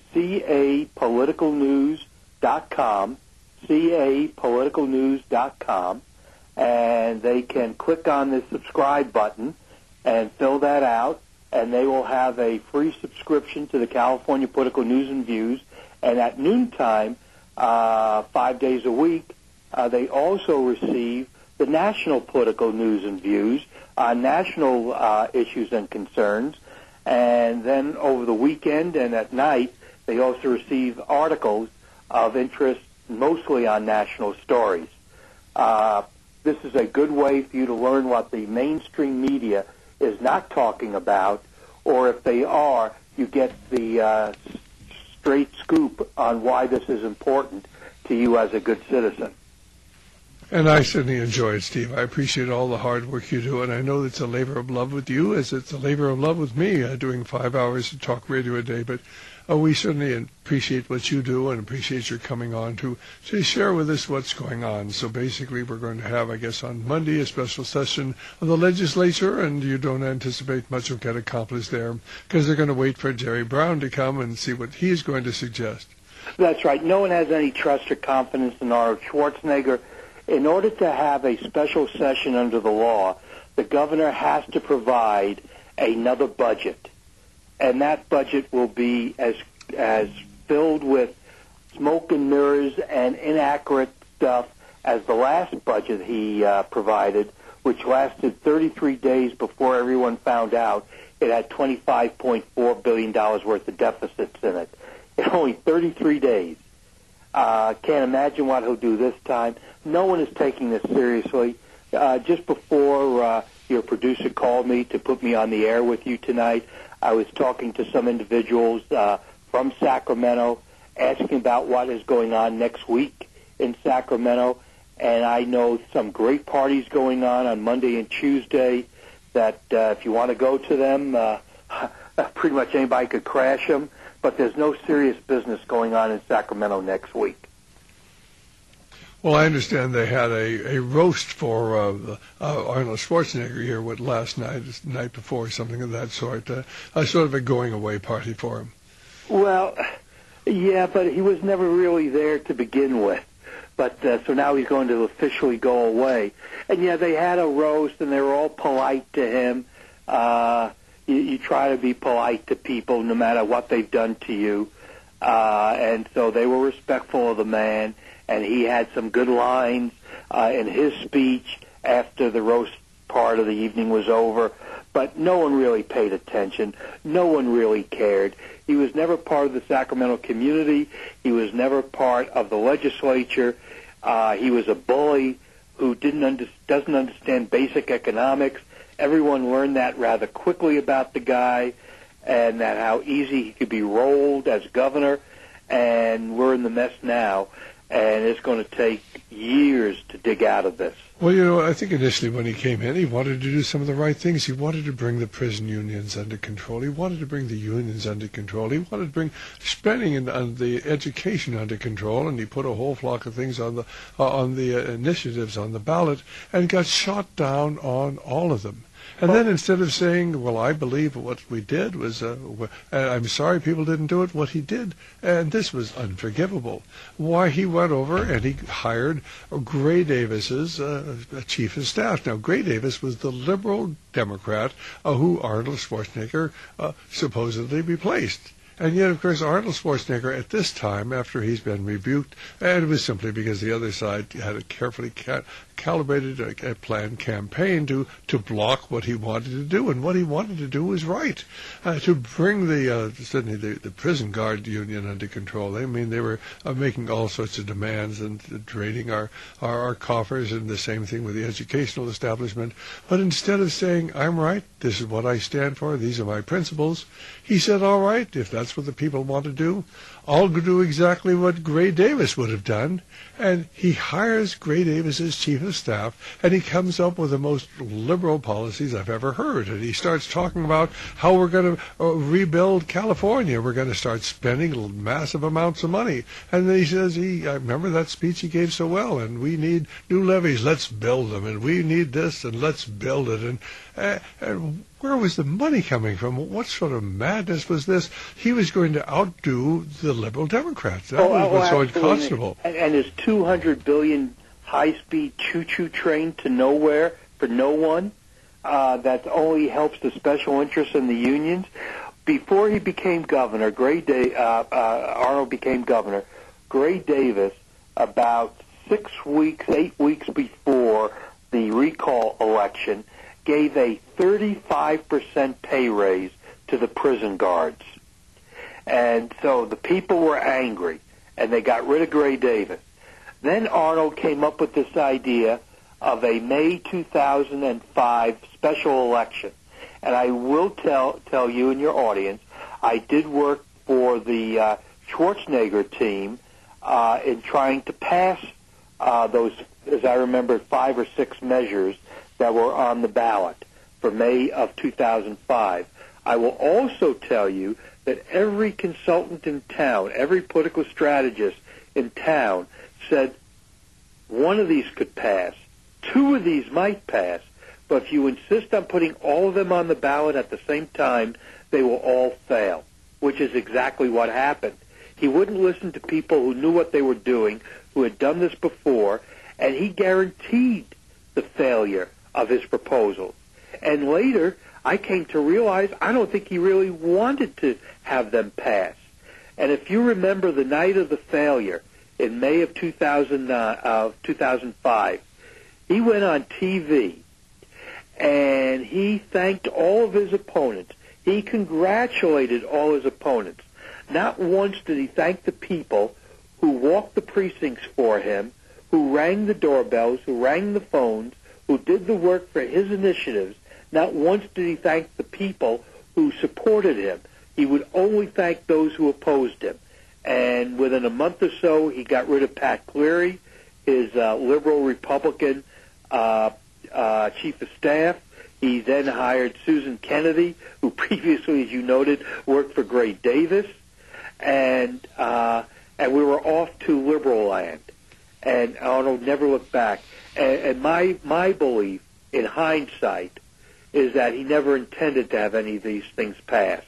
capoliticalnews.com, capoliticalnews.com, and they can click on the subscribe button and fill that out. And they will have a free subscription to the California Political News and Views. And at noontime, 5 days a week, they also receive the National Political News and Views on national issues and concerns. And then over the weekend and at night, they also receive articles of interest mostly on national stories. this is a good way for you to learn what the mainstream media is not talking about, or if they are, you get the straight scoop on why this is important to you as a good citizen.
And I certainly enjoy it, Steve. I appreciate all the hard work you do, and I know it's a labor of love with you as it's a labor of love with me, doing 5 hours of talk radio a day. But we certainly appreciate what you do and appreciate your coming on to share with us what's going on. So basically we're going to have, I guess, on Monday a special session of the legislature, and you don't anticipate much will get accomplished there because they're going to wait for Jerry Brown to come and see what he's going to suggest.
That's right. No one has any trust or confidence in Arnold Schwarzenegger. In order to have a special session under the law, the governor has to provide another budget. And that budget will be as filled with smoke and mirrors and inaccurate stuff as the last budget he provided, which lasted 33 days before everyone found out it had $25.4 billion worth of deficits in it. In only 33 days. Can't imagine what he'll do this time. No one is taking this seriously. Just before your producer called me to put me on the air with you tonight, I was talking to some individuals from Sacramento, asking about what is going on next week in Sacramento. And I know some great parties going on Monday and Tuesday that if you want to go to them, pretty much anybody could crash them. But there's no serious business going on in Sacramento next week.
Well, I understand they had a roast for Arnold Schwarzenegger here last night, the night before, something of that sort, sort of a going-away party for him.
Well, yeah, but he was never really there to begin with. But so now he's going to officially go away. And, yeah, they had a roast, and they were all polite to him. You try to be polite to people no matter what they've done to you. And so they were respectful of the man, and he had some good lines in his speech after the roast part of the evening was over. But no one really paid attention. No one really cared. He was never part of the Sacramento community. He was never part of the legislature. He was a bully who doesn't understand basic economics. Everyone learned that rather quickly about the guy, and that how easy he could be rolled as governor. And we're in the mess now, and it's going to take years to dig out of this.
Well, you know, I think initially when he came in, he wanted to do some of the right things. He wanted to bring the prison unions under control. He wanted to bring the unions under control. He wanted to bring spending and the education under control, and he put a whole flock of things on the initiatives on the ballot, and got shot down on all of them. And then instead of saying, well, I believe what we did was, I'm sorry people didn't do it, what he did, and this was unforgivable. Why, he went over and he hired Gray Davis as chief of staff. Now, Gray Davis was the liberal Democrat who Arnold Schwarzenegger supposedly replaced. And yet, of course, Arnold Schwarzenegger at this time, after he's been rebuked, and it was simply because the other side had a carefully calibrated, a planned campaign to block what he wanted to do. And what he wanted to do was right, to bring certainly the prison guard union under control. I mean, they were making all sorts of demands and draining our coffers, and the same thing with the educational establishment. But instead of saying, I'm right, this is what I stand for, these are my principles, he said, all right, if that's what the people want to do, I'll do exactly what Gray Davis would have done. And he hires Gray Davis as chief of staff, and he comes up with the most liberal policies I've ever heard. And he starts talking about how we're going to rebuild California. We're going to start spending massive amounts of money. And then he says, I remember that speech he gave so well, and we need new levees, let's build them. And we need this, and let's build it. And where was the money coming from? What sort of madness was this? He was going to outdo the liberal Democrats. That was what's so unconscionable.
And his $200 billion high-speed choo-choo train to nowhere for no one that only helps the special interests and the unions. Before he became governor, Arnold became governor, Gray Davis, about 8 weeks before the recall election, gave a 35% pay raise to the prison guards. And so the people were angry, and they got rid of Gray Davis. Then Arnold came up with this idea of a May 2005 special election. And I will tell you and your audience, I did work for the Schwarzenegger team in trying to pass those, as I remember, 5 or 6 measures that were on the ballot for May of 2005. I will also tell you that every consultant in town, every political strategist in town said one of these could pass, 2 of these might pass, but if you insist on putting all of them on the ballot at the same time, they will all fail, which is exactly what happened. He wouldn't listen to people who knew what they were doing, who had done this before, and he guaranteed the failure of his proposals. And later, I came to realize I don't think he really wanted to have them pass. And if you remember the night of the failure in May of 2005, he went on TV and he thanked all of his opponents. He congratulated all his opponents. Not once did he thank the people who walked the precincts for him, who rang the doorbells, who rang the phones, who did the work for his initiatives. Not once did he thank the people who supported him. He would only thank those who opposed him. And within a month or so, he got rid of Pat Cleary, his liberal Republican chief of staff. He then hired Susan Kennedy, who previously, as you noted, worked for Gray Davis. And we were off to liberal land. And Arnold never looked back. And my belief, in hindsight, is that he never intended to have any of these things passed.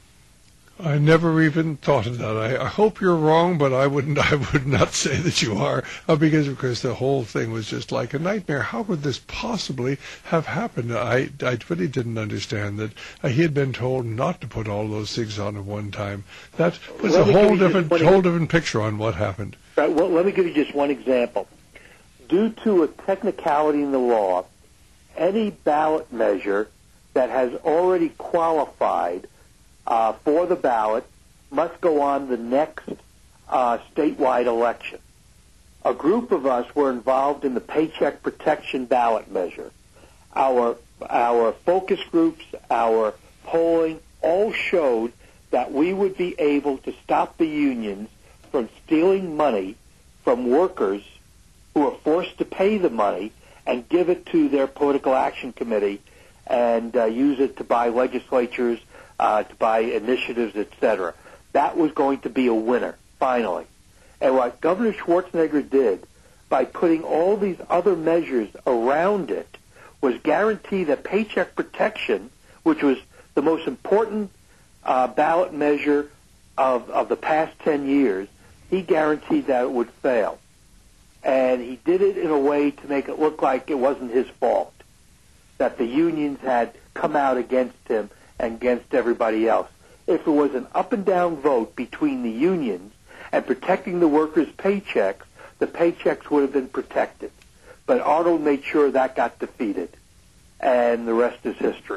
I never even thought of that. I hope you're wrong, but I would not say that you are, because of course the whole thing was just like a nightmare. How could this possibly have happened? I really didn't understand that he had been told not to put all those things on at one time. That puts a whole different picture on what happened.
Right, well, let me give you just one example. Due to a technicality in the law, any ballot measure that has already qualified for the ballot must go on the next statewide election. A group of us were involved in the Paycheck Protection ballot measure. Our focus groups, our polling, all showed that we would be able to stop the unions from stealing money from workers who are forced to pay the money and give it to their political action committee and use it to buy legislatures, to buy initiatives, etc. That was going to be a winner, finally. And what Governor Schwarzenegger did by putting all these other measures around it was guarantee that Paycheck Protection, which was the most important ballot measure of the past 10 years, he guaranteed that it would fail. And he did it in a way to make it look like it wasn't his fault, that the unions had come out against him and against everybody else. If it was an up and down vote between the unions and protecting the workers' paychecks, the paychecks would have been protected. But Arnold made sure that got defeated, and the rest is history.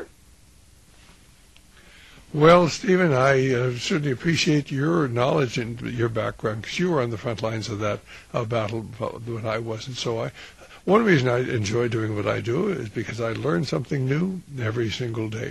Well, Stephen, I certainly appreciate your knowledge and your background, because you were on the front lines of that battle when I wasn't. So one reason I enjoy doing what I do is because I learn something new every single day.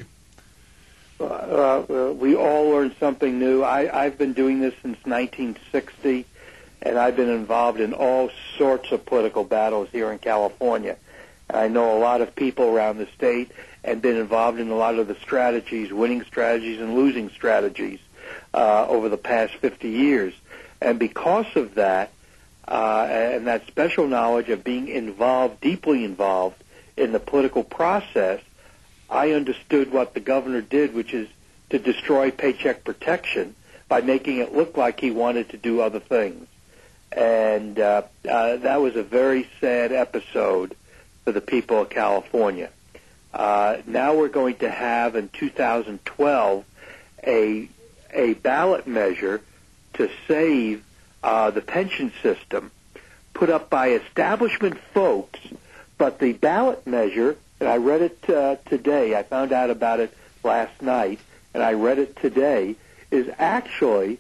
We all learn something new. I've been doing this since 1960, and I've been involved in all sorts of political battles here in California. I know a lot of people around the state and been involved in a lot of the strategies, winning strategies and losing strategies over the past 50 years. And because of that, and that special knowledge of being involved, deeply involved in the political process, I understood what the governor did, which is to destroy Paycheck Protection by making it look like he wanted to do other things. And that was a very sad episode for the people of California. Now we're going to have in 2012 a ballot measure to save the pension system put up by establishment folks, but the ballot measure, and I read it today, I found out about it last night, and I read it today, is actually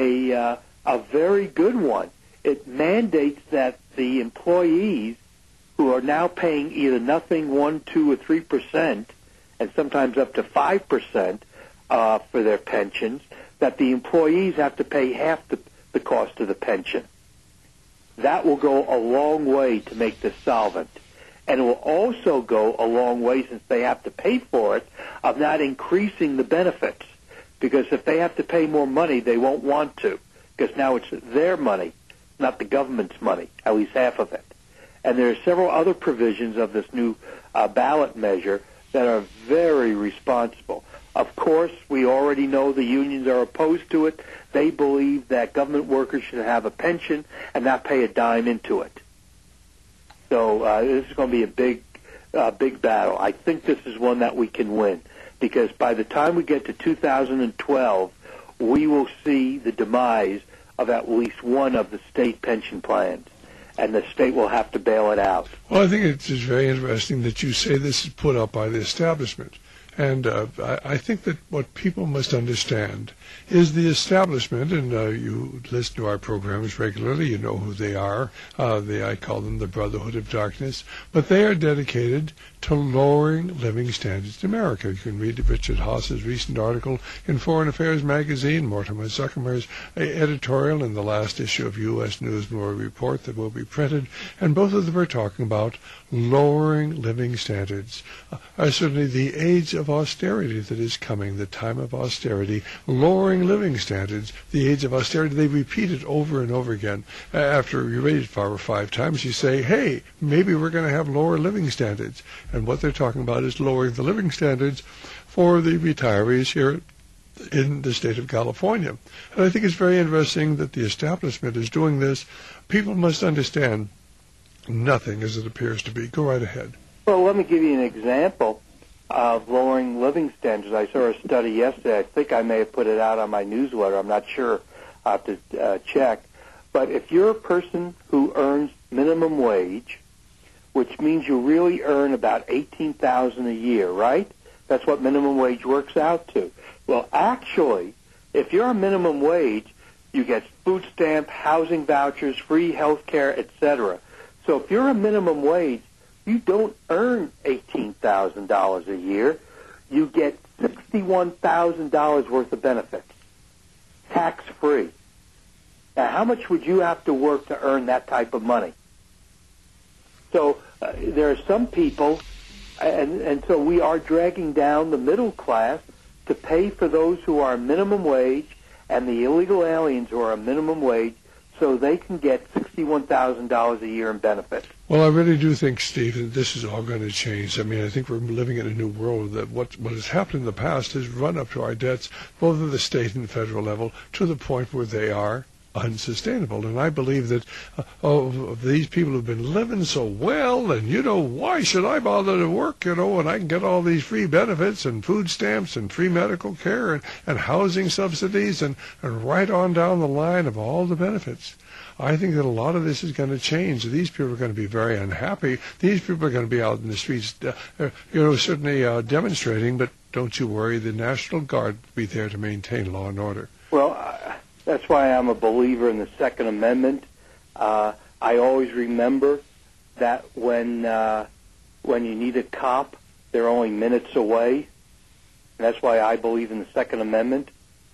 a very good one. It mandates that the employees who are now paying either nothing, 1%, 2%, or 3%, and sometimes up to 5% for their pensions, that the employees have to pay half the cost of the pension. That will go a long way to make this solvent. And it will also go a long way, since they have to pay for it, of not increasing the benefits. Because if they have to pay more money, they won't want to, because now it's their money, not the government's money, at least half of it. And there are several other provisions of this new ballot measure that are very responsible. Of course, we already know the unions are opposed to it. They believe that government workers should have a pension and not pay a dime into it. So this is going to be a big battle. I think this is one that we can win, because by the time we get to 2012, we will see the demise of at least one of the state pension plans, and the state will have to bail it out.
Well, I think it's very interesting that you say this is put up by the establishment. And I think that what people must understand is the establishment, and you listen to our programs regularly, you know who they are. I call them the Brotherhood of Darkness. But they are dedicated to lowering living standards in America. You can read Richard Haas's recent article in Foreign Affairs magazine, Mortimer Zuckerman's editorial in the last issue of U.S. News and World Report that will be printed, and both of them are talking about lowering living standards. Certainly the age of austerity that is coming, the time of austerity, lowering living standards, the age of austerity, they repeat it over and over again. After you read it 4 or 5 times, you say, hey, maybe we're going to have lower living standards. And what they're talking about is lowering the living standards for the retirees here in the state of California. And I think it's very interesting that the establishment is doing this. People must understand nothing as it appears to be. Go right ahead.
Well, let me give you an example of lowering living standards. I saw a study yesterday. I think I may have put it out on my newsletter. I'm not sure. I'll have to check. But if you're a person who earns minimum wage, which means you really earn about $18,000 a year, right? That's what minimum wage works out to. Well, actually, if you're on minimum wage, you get food stamp, housing vouchers, free health care, etc. So if you're a minimum wage, you don't earn $18,000 a year. You get $61,000 worth of benefits, tax-free. Now, how much would you have to work to earn that type of money? So there are some people, and so we are dragging down the middle class to pay for those who are minimum wage and the illegal aliens who are a minimum wage, so they can get $61,000 a year in benefits.
Well, I really do think, Steve, that this is all going to change. I mean, I think we're living in a new world, that what has happened in the past is run up to our debts, both at the state and federal level, to the point where they are unsustainable. And I believe that these people have been living so well, and, why should I bother to work, when I can get all these free benefits and food stamps and free medical care and housing subsidies and right on down the line of all the benefits. I think that a lot of this is going to change. These people are going to be very unhappy. These people are going to be out in the streets, certainly demonstrating, but don't you worry, the National Guard will be there to maintain law and order.
Well, that's why I'm a believer in the Second Amendment. I always remember that when you need a cop, they're only minutes away. And that's why I believe in the Second Amendment.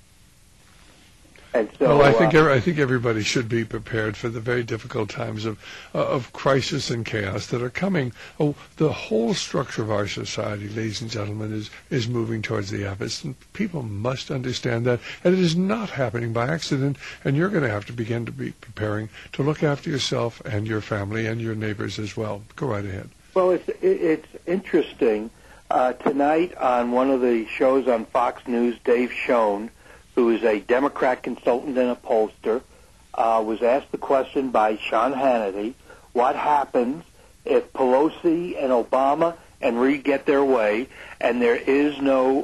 And so,
well, I think everybody should be prepared for the very difficult times of crisis and chaos that are coming. Oh, the whole structure of our society, ladies and gentlemen, is moving towards the abyss, and people must understand that. And it is not happening by accident. And you're going to have to begin to be preparing to look after yourself and your family and your neighbors as well. Go right ahead.
Well, it's interesting. Tonight on one of the shows on Fox News, Dave Schoen, who is a Democrat consultant and a pollster, was asked the question by Sean Hannity, what happens if Pelosi and Obama and Reid get their way and there is no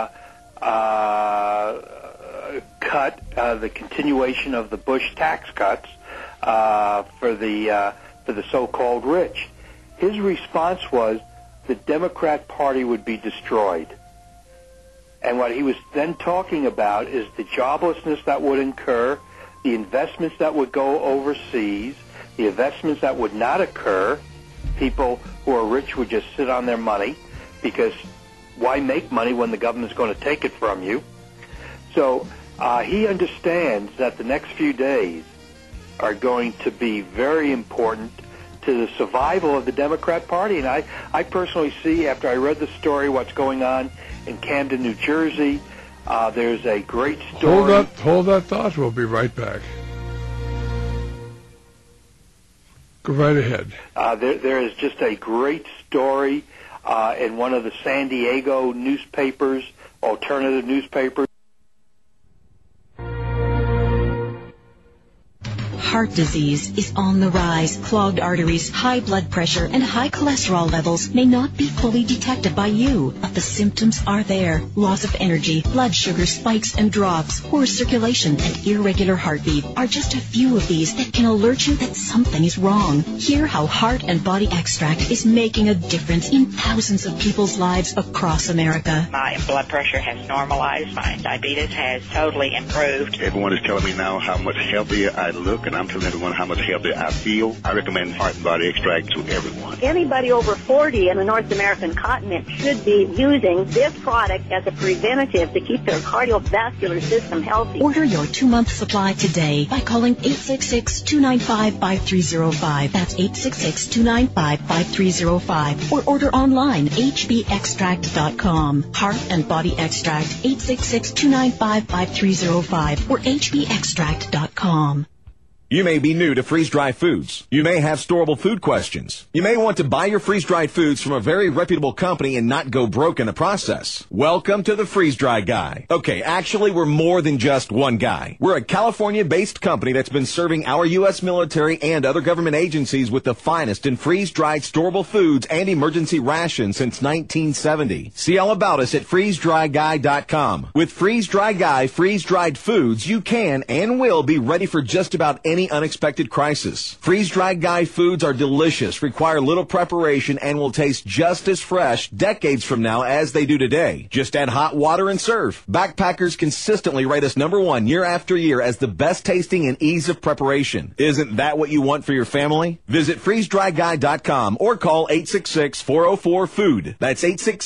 the continuation of the Bush tax cuts for the so-called rich? His response was the Democrat Party would be destroyed. And what he was then talking about is the joblessness that would incur, the investments that would go overseas, the investments that would not occur, people who are rich would just sit on their money, because why make money when the government's going to take it from you? So he understands that the next few days are going to be very important to the survival of the Democrat Party. And I personally see, after I read the story, what's going on in Camden, New Jersey. There's a great story.
Hold that thought. We'll be right back. Go right ahead.
There is just a great story in one of the San Diego newspapers, alternative newspapers.
Heart disease is on the rise. Clogged arteries, high blood pressure, and high cholesterol levels may not be fully detected by you, but the symptoms are there. Loss of energy, blood sugar spikes and drops, poor circulation, and irregular heartbeat are just a few of these that can alert you that something is wrong. Hear how Heart and Body Extract is making a difference in thousands of people's lives across America.
My blood pressure has normalized. My diabetes has totally improved.
Everyone is telling me now how much healthier I look, and I'm telling everyone how much healthier I feel. I recommend Heart and Body Extract to everyone.
Anybody over 40 in the North American continent should be using this product as a preventative to keep their cardiovascular system healthy.
Order your 2-month supply today by calling 866-295-5305. That's 866-295-5305. Or order online, hbextract.com. Heart and Body Extract, 866-295-5305 or hbextract.com.
You may be new to freeze-dried foods. You may have storable food questions. You may want to buy your freeze-dried foods from a very reputable company and not go broke in the process. Welcome to the Freeze-Dry Guy. Okay, actually, we're more than just one guy. We're a California-based company that's been serving our U.S. military and other government agencies with the finest in freeze-dried storable foods and emergency rations since 1970. See all about us at freezedryguy.com. With Freeze-Dry Guy freeze-dried foods, you can and will be ready for just about any unexpected crisis. Freeze-dried Guy foods are delicious, require little preparation, and will taste just as fresh decades from now as they do today. Just add hot water and serve. Backpackers consistently rate us #1 year after year as the best tasting and ease of preparation. Isn't that what you want for your family? Visit freezedryguy.com or call 866-404-FOOD. That's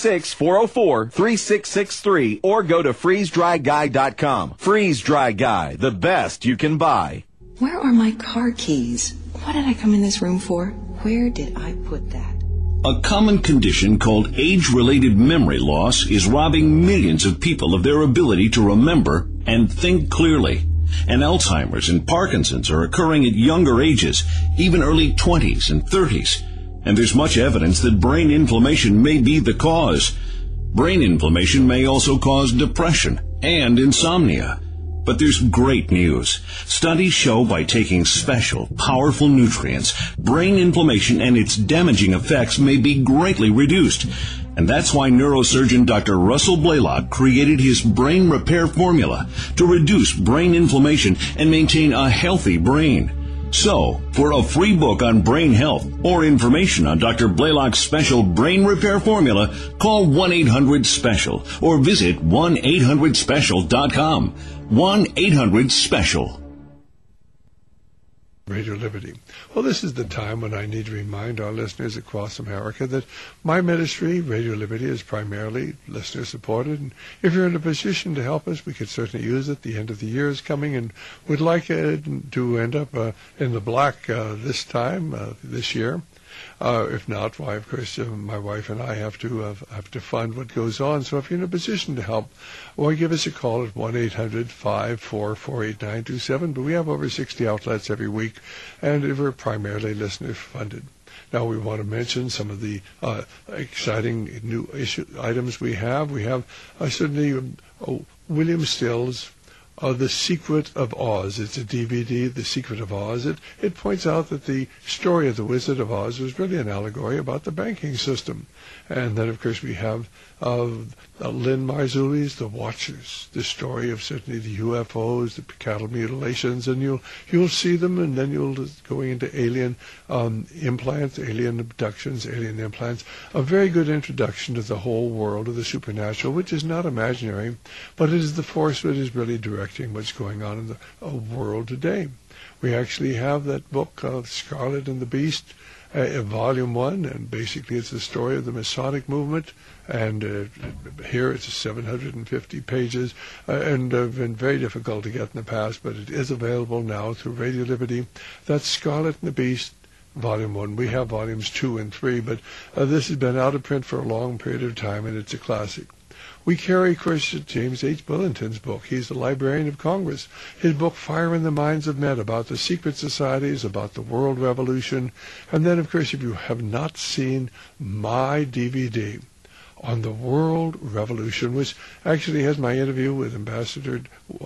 866-404-3663 or go to freezedryguy.com. Freeze-Dry Guy, the best you can buy.
Where are my car keys? What did I come in this room for? Where did I put that?
A common condition called age-related memory loss is robbing millions of people of their ability to remember and think clearly. And Alzheimer's and Parkinson's are occurring at younger ages, even early 20s and 30s. And there's much evidence that brain inflammation may be the cause. Brain inflammation may also cause depression and insomnia. But there's great news. Studies show by taking special, powerful nutrients, brain inflammation and its damaging effects may be greatly reduced. And that's why neurosurgeon Dr. Russell Blaylock created his brain repair formula to reduce brain inflammation and maintain a healthy brain. So, for a free book on brain health or information on Dr. Blaylock's special brain repair formula, call 1-800-SPECIAL or visit 1-800-SPECIAL.com. 1-800-SPECIAL.
Radio Liberty. Well, this is the time when I need to remind our listeners across America that my ministry, Radio Liberty, is primarily listener-supported. And if you're in a position to help us, we could certainly use it. The end of the year is coming, and we'd like to end up in the black this year. If not, why, of course, my wife and I have to fund what goes on. So if you're in a position to help, or give us a call at 1-800-544-8927. But we have over 60 outlets every week, and we're primarily listener-funded. Now, we want to mention some of the exciting new items we have. We have certainly William Still's The Secret of Oz. It's a DVD, The Secret of Oz. It points out that the story of the Wizard of Oz was really an allegory about the banking system. And then, of course, we have Lynn Marzulli's The Watchers, the story of certainly the UFOs, the cattle mutilations, and you'll see them, and then you'll go into alien implants, alien abductions, alien implants. A very good introduction to the whole world of the supernatural, which is not imaginary, but it is the force that is really directed directing what's going on in the world today. We actually have that book, Scarlet and the Beast, Volume 1, and basically it's the story of the Masonic movement, and here it's 750 pages, and been very difficult to get in the past, but it is available now through Radio Liberty. That's Scarlet and the Beast, Volume 1. We have Volumes 2 and 3, but this has been out of print for a long period of time, and it's a classic. We carry, of course, James H. Billington's book. He's the Librarian of Congress. His book, Fire in the Minds of Men, about the secret societies, about the world revolution. And then, of course, if you have not seen my DVD on the world revolution, which actually has my interview with Ambassador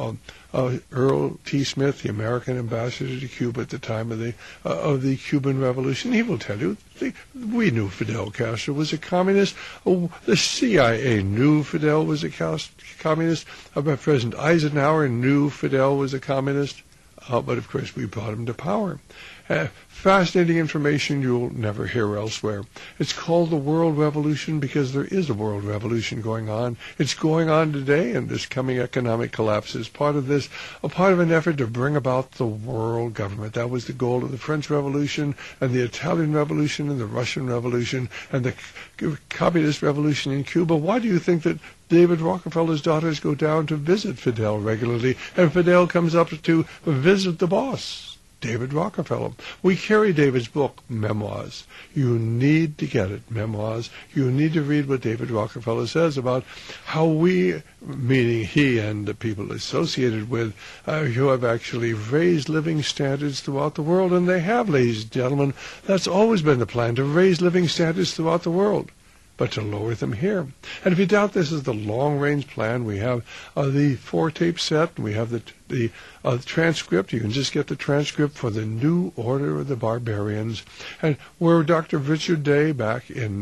Earl T. Smith, the American ambassador to Cuba at the time of the Cuban Revolution. He will tell you, we knew Fidel Castro was a communist. The CIA knew Fidel was a communist. President Eisenhower knew Fidel was a communist. But, of course, we brought him to power. Fascinating information you'll never hear elsewhere. It's called the World Revolution because there is a world revolution going on. It's going on today, and this coming economic collapse is part of this, a part of an effort to bring about the world government. That was the goal of the French Revolution and the Italian Revolution and the Russian Revolution and the Communist Revolution in Cuba. Why do you think that David Rockefeller's daughters go down to visit Fidel regularly, and Fidel comes up to visit the boss, David Rockefeller? We carry David's book, Memoirs. You need to get it, Memoirs. You need to read what David Rockefeller says about how we, meaning he and the people associated with, who have actually raised living standards throughout the world, and they have, ladies and gentlemen. That's always been the plan, to raise living standards throughout the world, but to lower them here. And if you doubt this is the long-range plan, we have the 4-tape set, and we have the transcript. You can just get the transcript for the New Order of the Barbarians, and where Dr. Richard Day, back in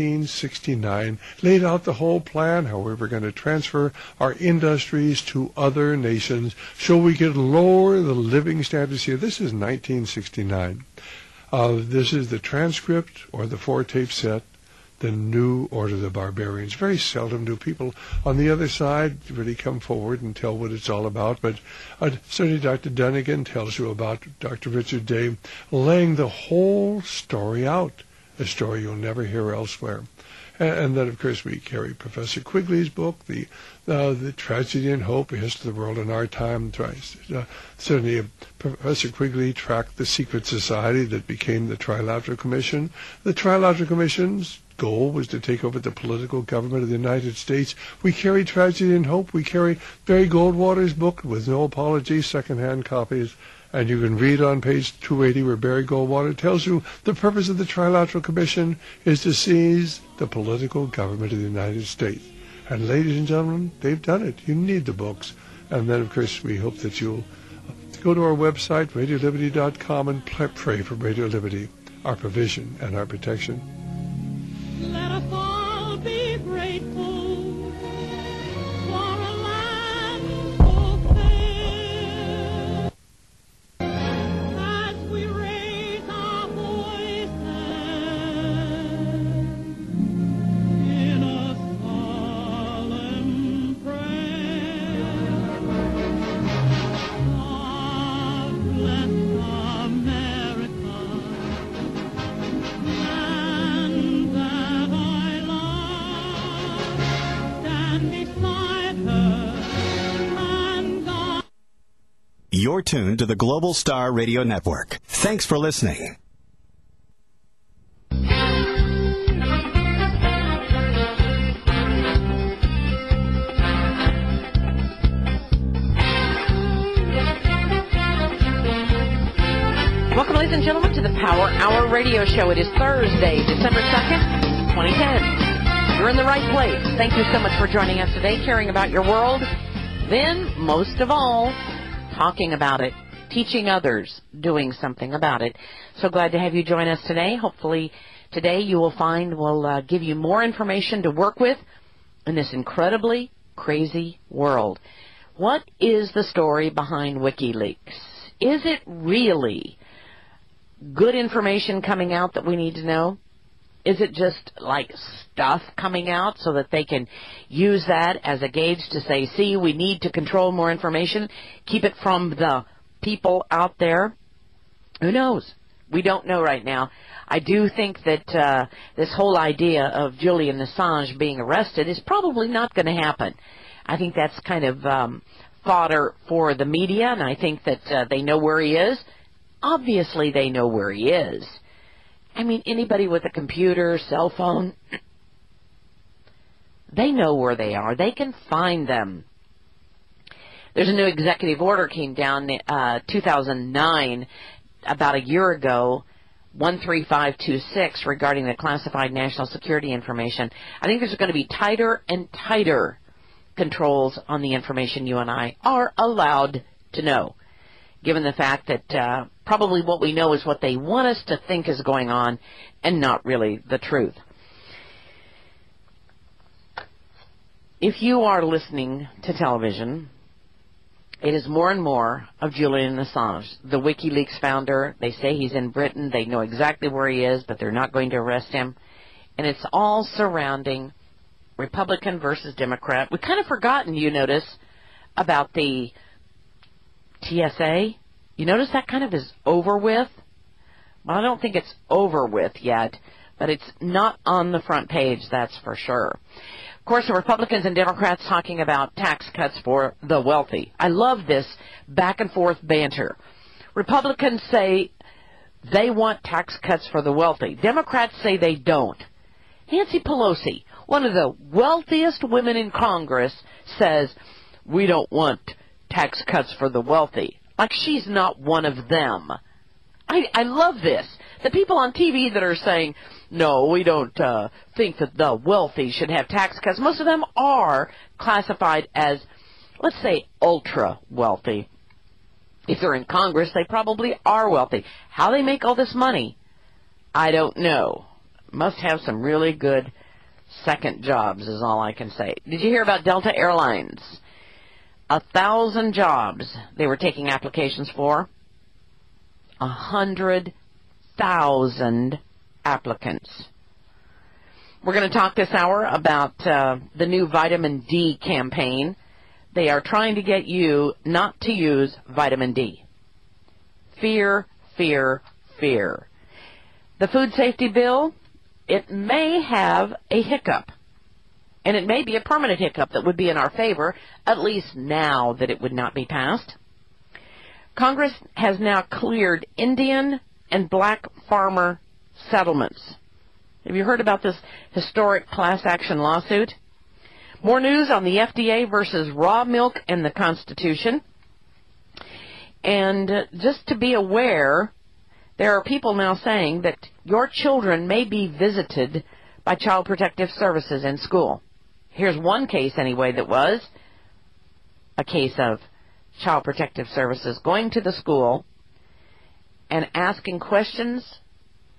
1969, laid out the whole plan, how we were going to transfer our industries to other nations so we could lower the living standards here. This is 1969. This is the transcript or the 4-tape set, the New Order of the Barbarians. Very seldom do people on the other side really come forward and tell what it's all about, but certainly Dr. Dunnigan tells you about Dr. Richard Day laying the whole story out, a story you'll never hear elsewhere. And then, of course, we carry Professor Quigley's book, the Tragedy and Hope, A History of the World in Our Time. Certainly, Professor Quigley tracked the secret society that became the Trilateral Commission. The Trilateral Commission's goal was to take over the political government of the United States. We carry Tragedy and Hope. We carry Barry Goldwater's book with no apologies, second-hand copies. And you can read on page 280 where Barry Goldwater tells you the purpose of the Trilateral Commission is to seize the political government of the United States. And ladies and gentlemen, they've done it. You need the books. And then, of course, we hope that you'll go to our website, RadioLiberty.com, and pray for Radio Liberty, our provision and our protection.
Let us all be grateful for a land so fair. As we raise our voices in a solemn prayer, God bless America, land that I love, stand beside her, and God.
You're tuned to the Global Star Radio Network. Thanks for listening.
Welcome, ladies and gentlemen, to the Power Hour Radio Show. It is Thursday, December 2nd, 2010. You're in the right place. Thank you so much for joining us today, caring about your world. Then, most of all, talking about it, teaching others, doing something about it. So glad to have you join us today. Hopefully, today you will find we'll give you more information to work with in this incredibly crazy world. What is the story behind WikiLeaks? Is it really good information coming out that we need to know? Is it just like stuff coming out so that they can use that as a gauge to say, see, we need to control more information, keep it from the people out there? Who knows? We don't know right now. I do think that this whole idea of Julian Assange being arrested is probably not going to happen. I think that's kind of fodder for the media, and I think that they know where he is. Obviously, they know where he is. I mean, anybody with a computer, cell phone, they know where they are. They can find them. There's a new executive order came down 2009, about a year ago, 13526, regarding the classified national security information. I think there's going to be tighter and tighter controls on the information you and I are allowed to know, given the fact that probably what we know is what they want us to think is going on and not really the truth. If you are listening to television, it is more and more of Julian Assange, the WikiLeaks founder. They say he's in Britain. They know exactly where he is, but they're not going to arrest him. And it's all surrounding Republican versus Democrat. We've kind of forgotten, you notice, about the TSA. You notice that kind of is over with? Well, I don't think it's over with yet, but it's not on the front page, that's for sure. Of course, the Republicans and Democrats talking about tax cuts for the wealthy. I love this back and forth banter. Republicans say they want tax cuts for the wealthy. Democrats say they don't. Nancy Pelosi, one of the wealthiest women in Congress, says we don't want tax cuts for the wealthy. Like she's not one of them. I love this. The people on TV that are saying, no, we don't think that the wealthy should have tax cuts, most of them are classified as, let's say, ultra-wealthy. If they're in Congress, they probably are wealthy. How they make all this money, I don't know. Must have some really good second jobs is all I can say. Did you hear about Delta Airlines? 1,000 jobs they were taking applications for. 100,000 applicants. We're going to talk this hour about the new vitamin D campaign. They are trying to get you not to use vitamin D. Fear, fear, fear. The food safety bill, it may have a hiccup. And it may be a permanent hiccup that would be in our favor, at least now that it would not be passed. Congress has now cleared Indian and black farmer settlements. Have you heard about this historic class action lawsuit? More news on the FDA versus raw milk and the Constitution. And just to be aware, there are people now saying that your children may be visited by Child Protective Services in school. Here's one case, anyway, that was a case of Child Protective Services going to the school and asking questions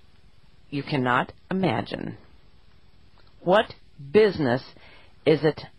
you cannot imagine. What business is it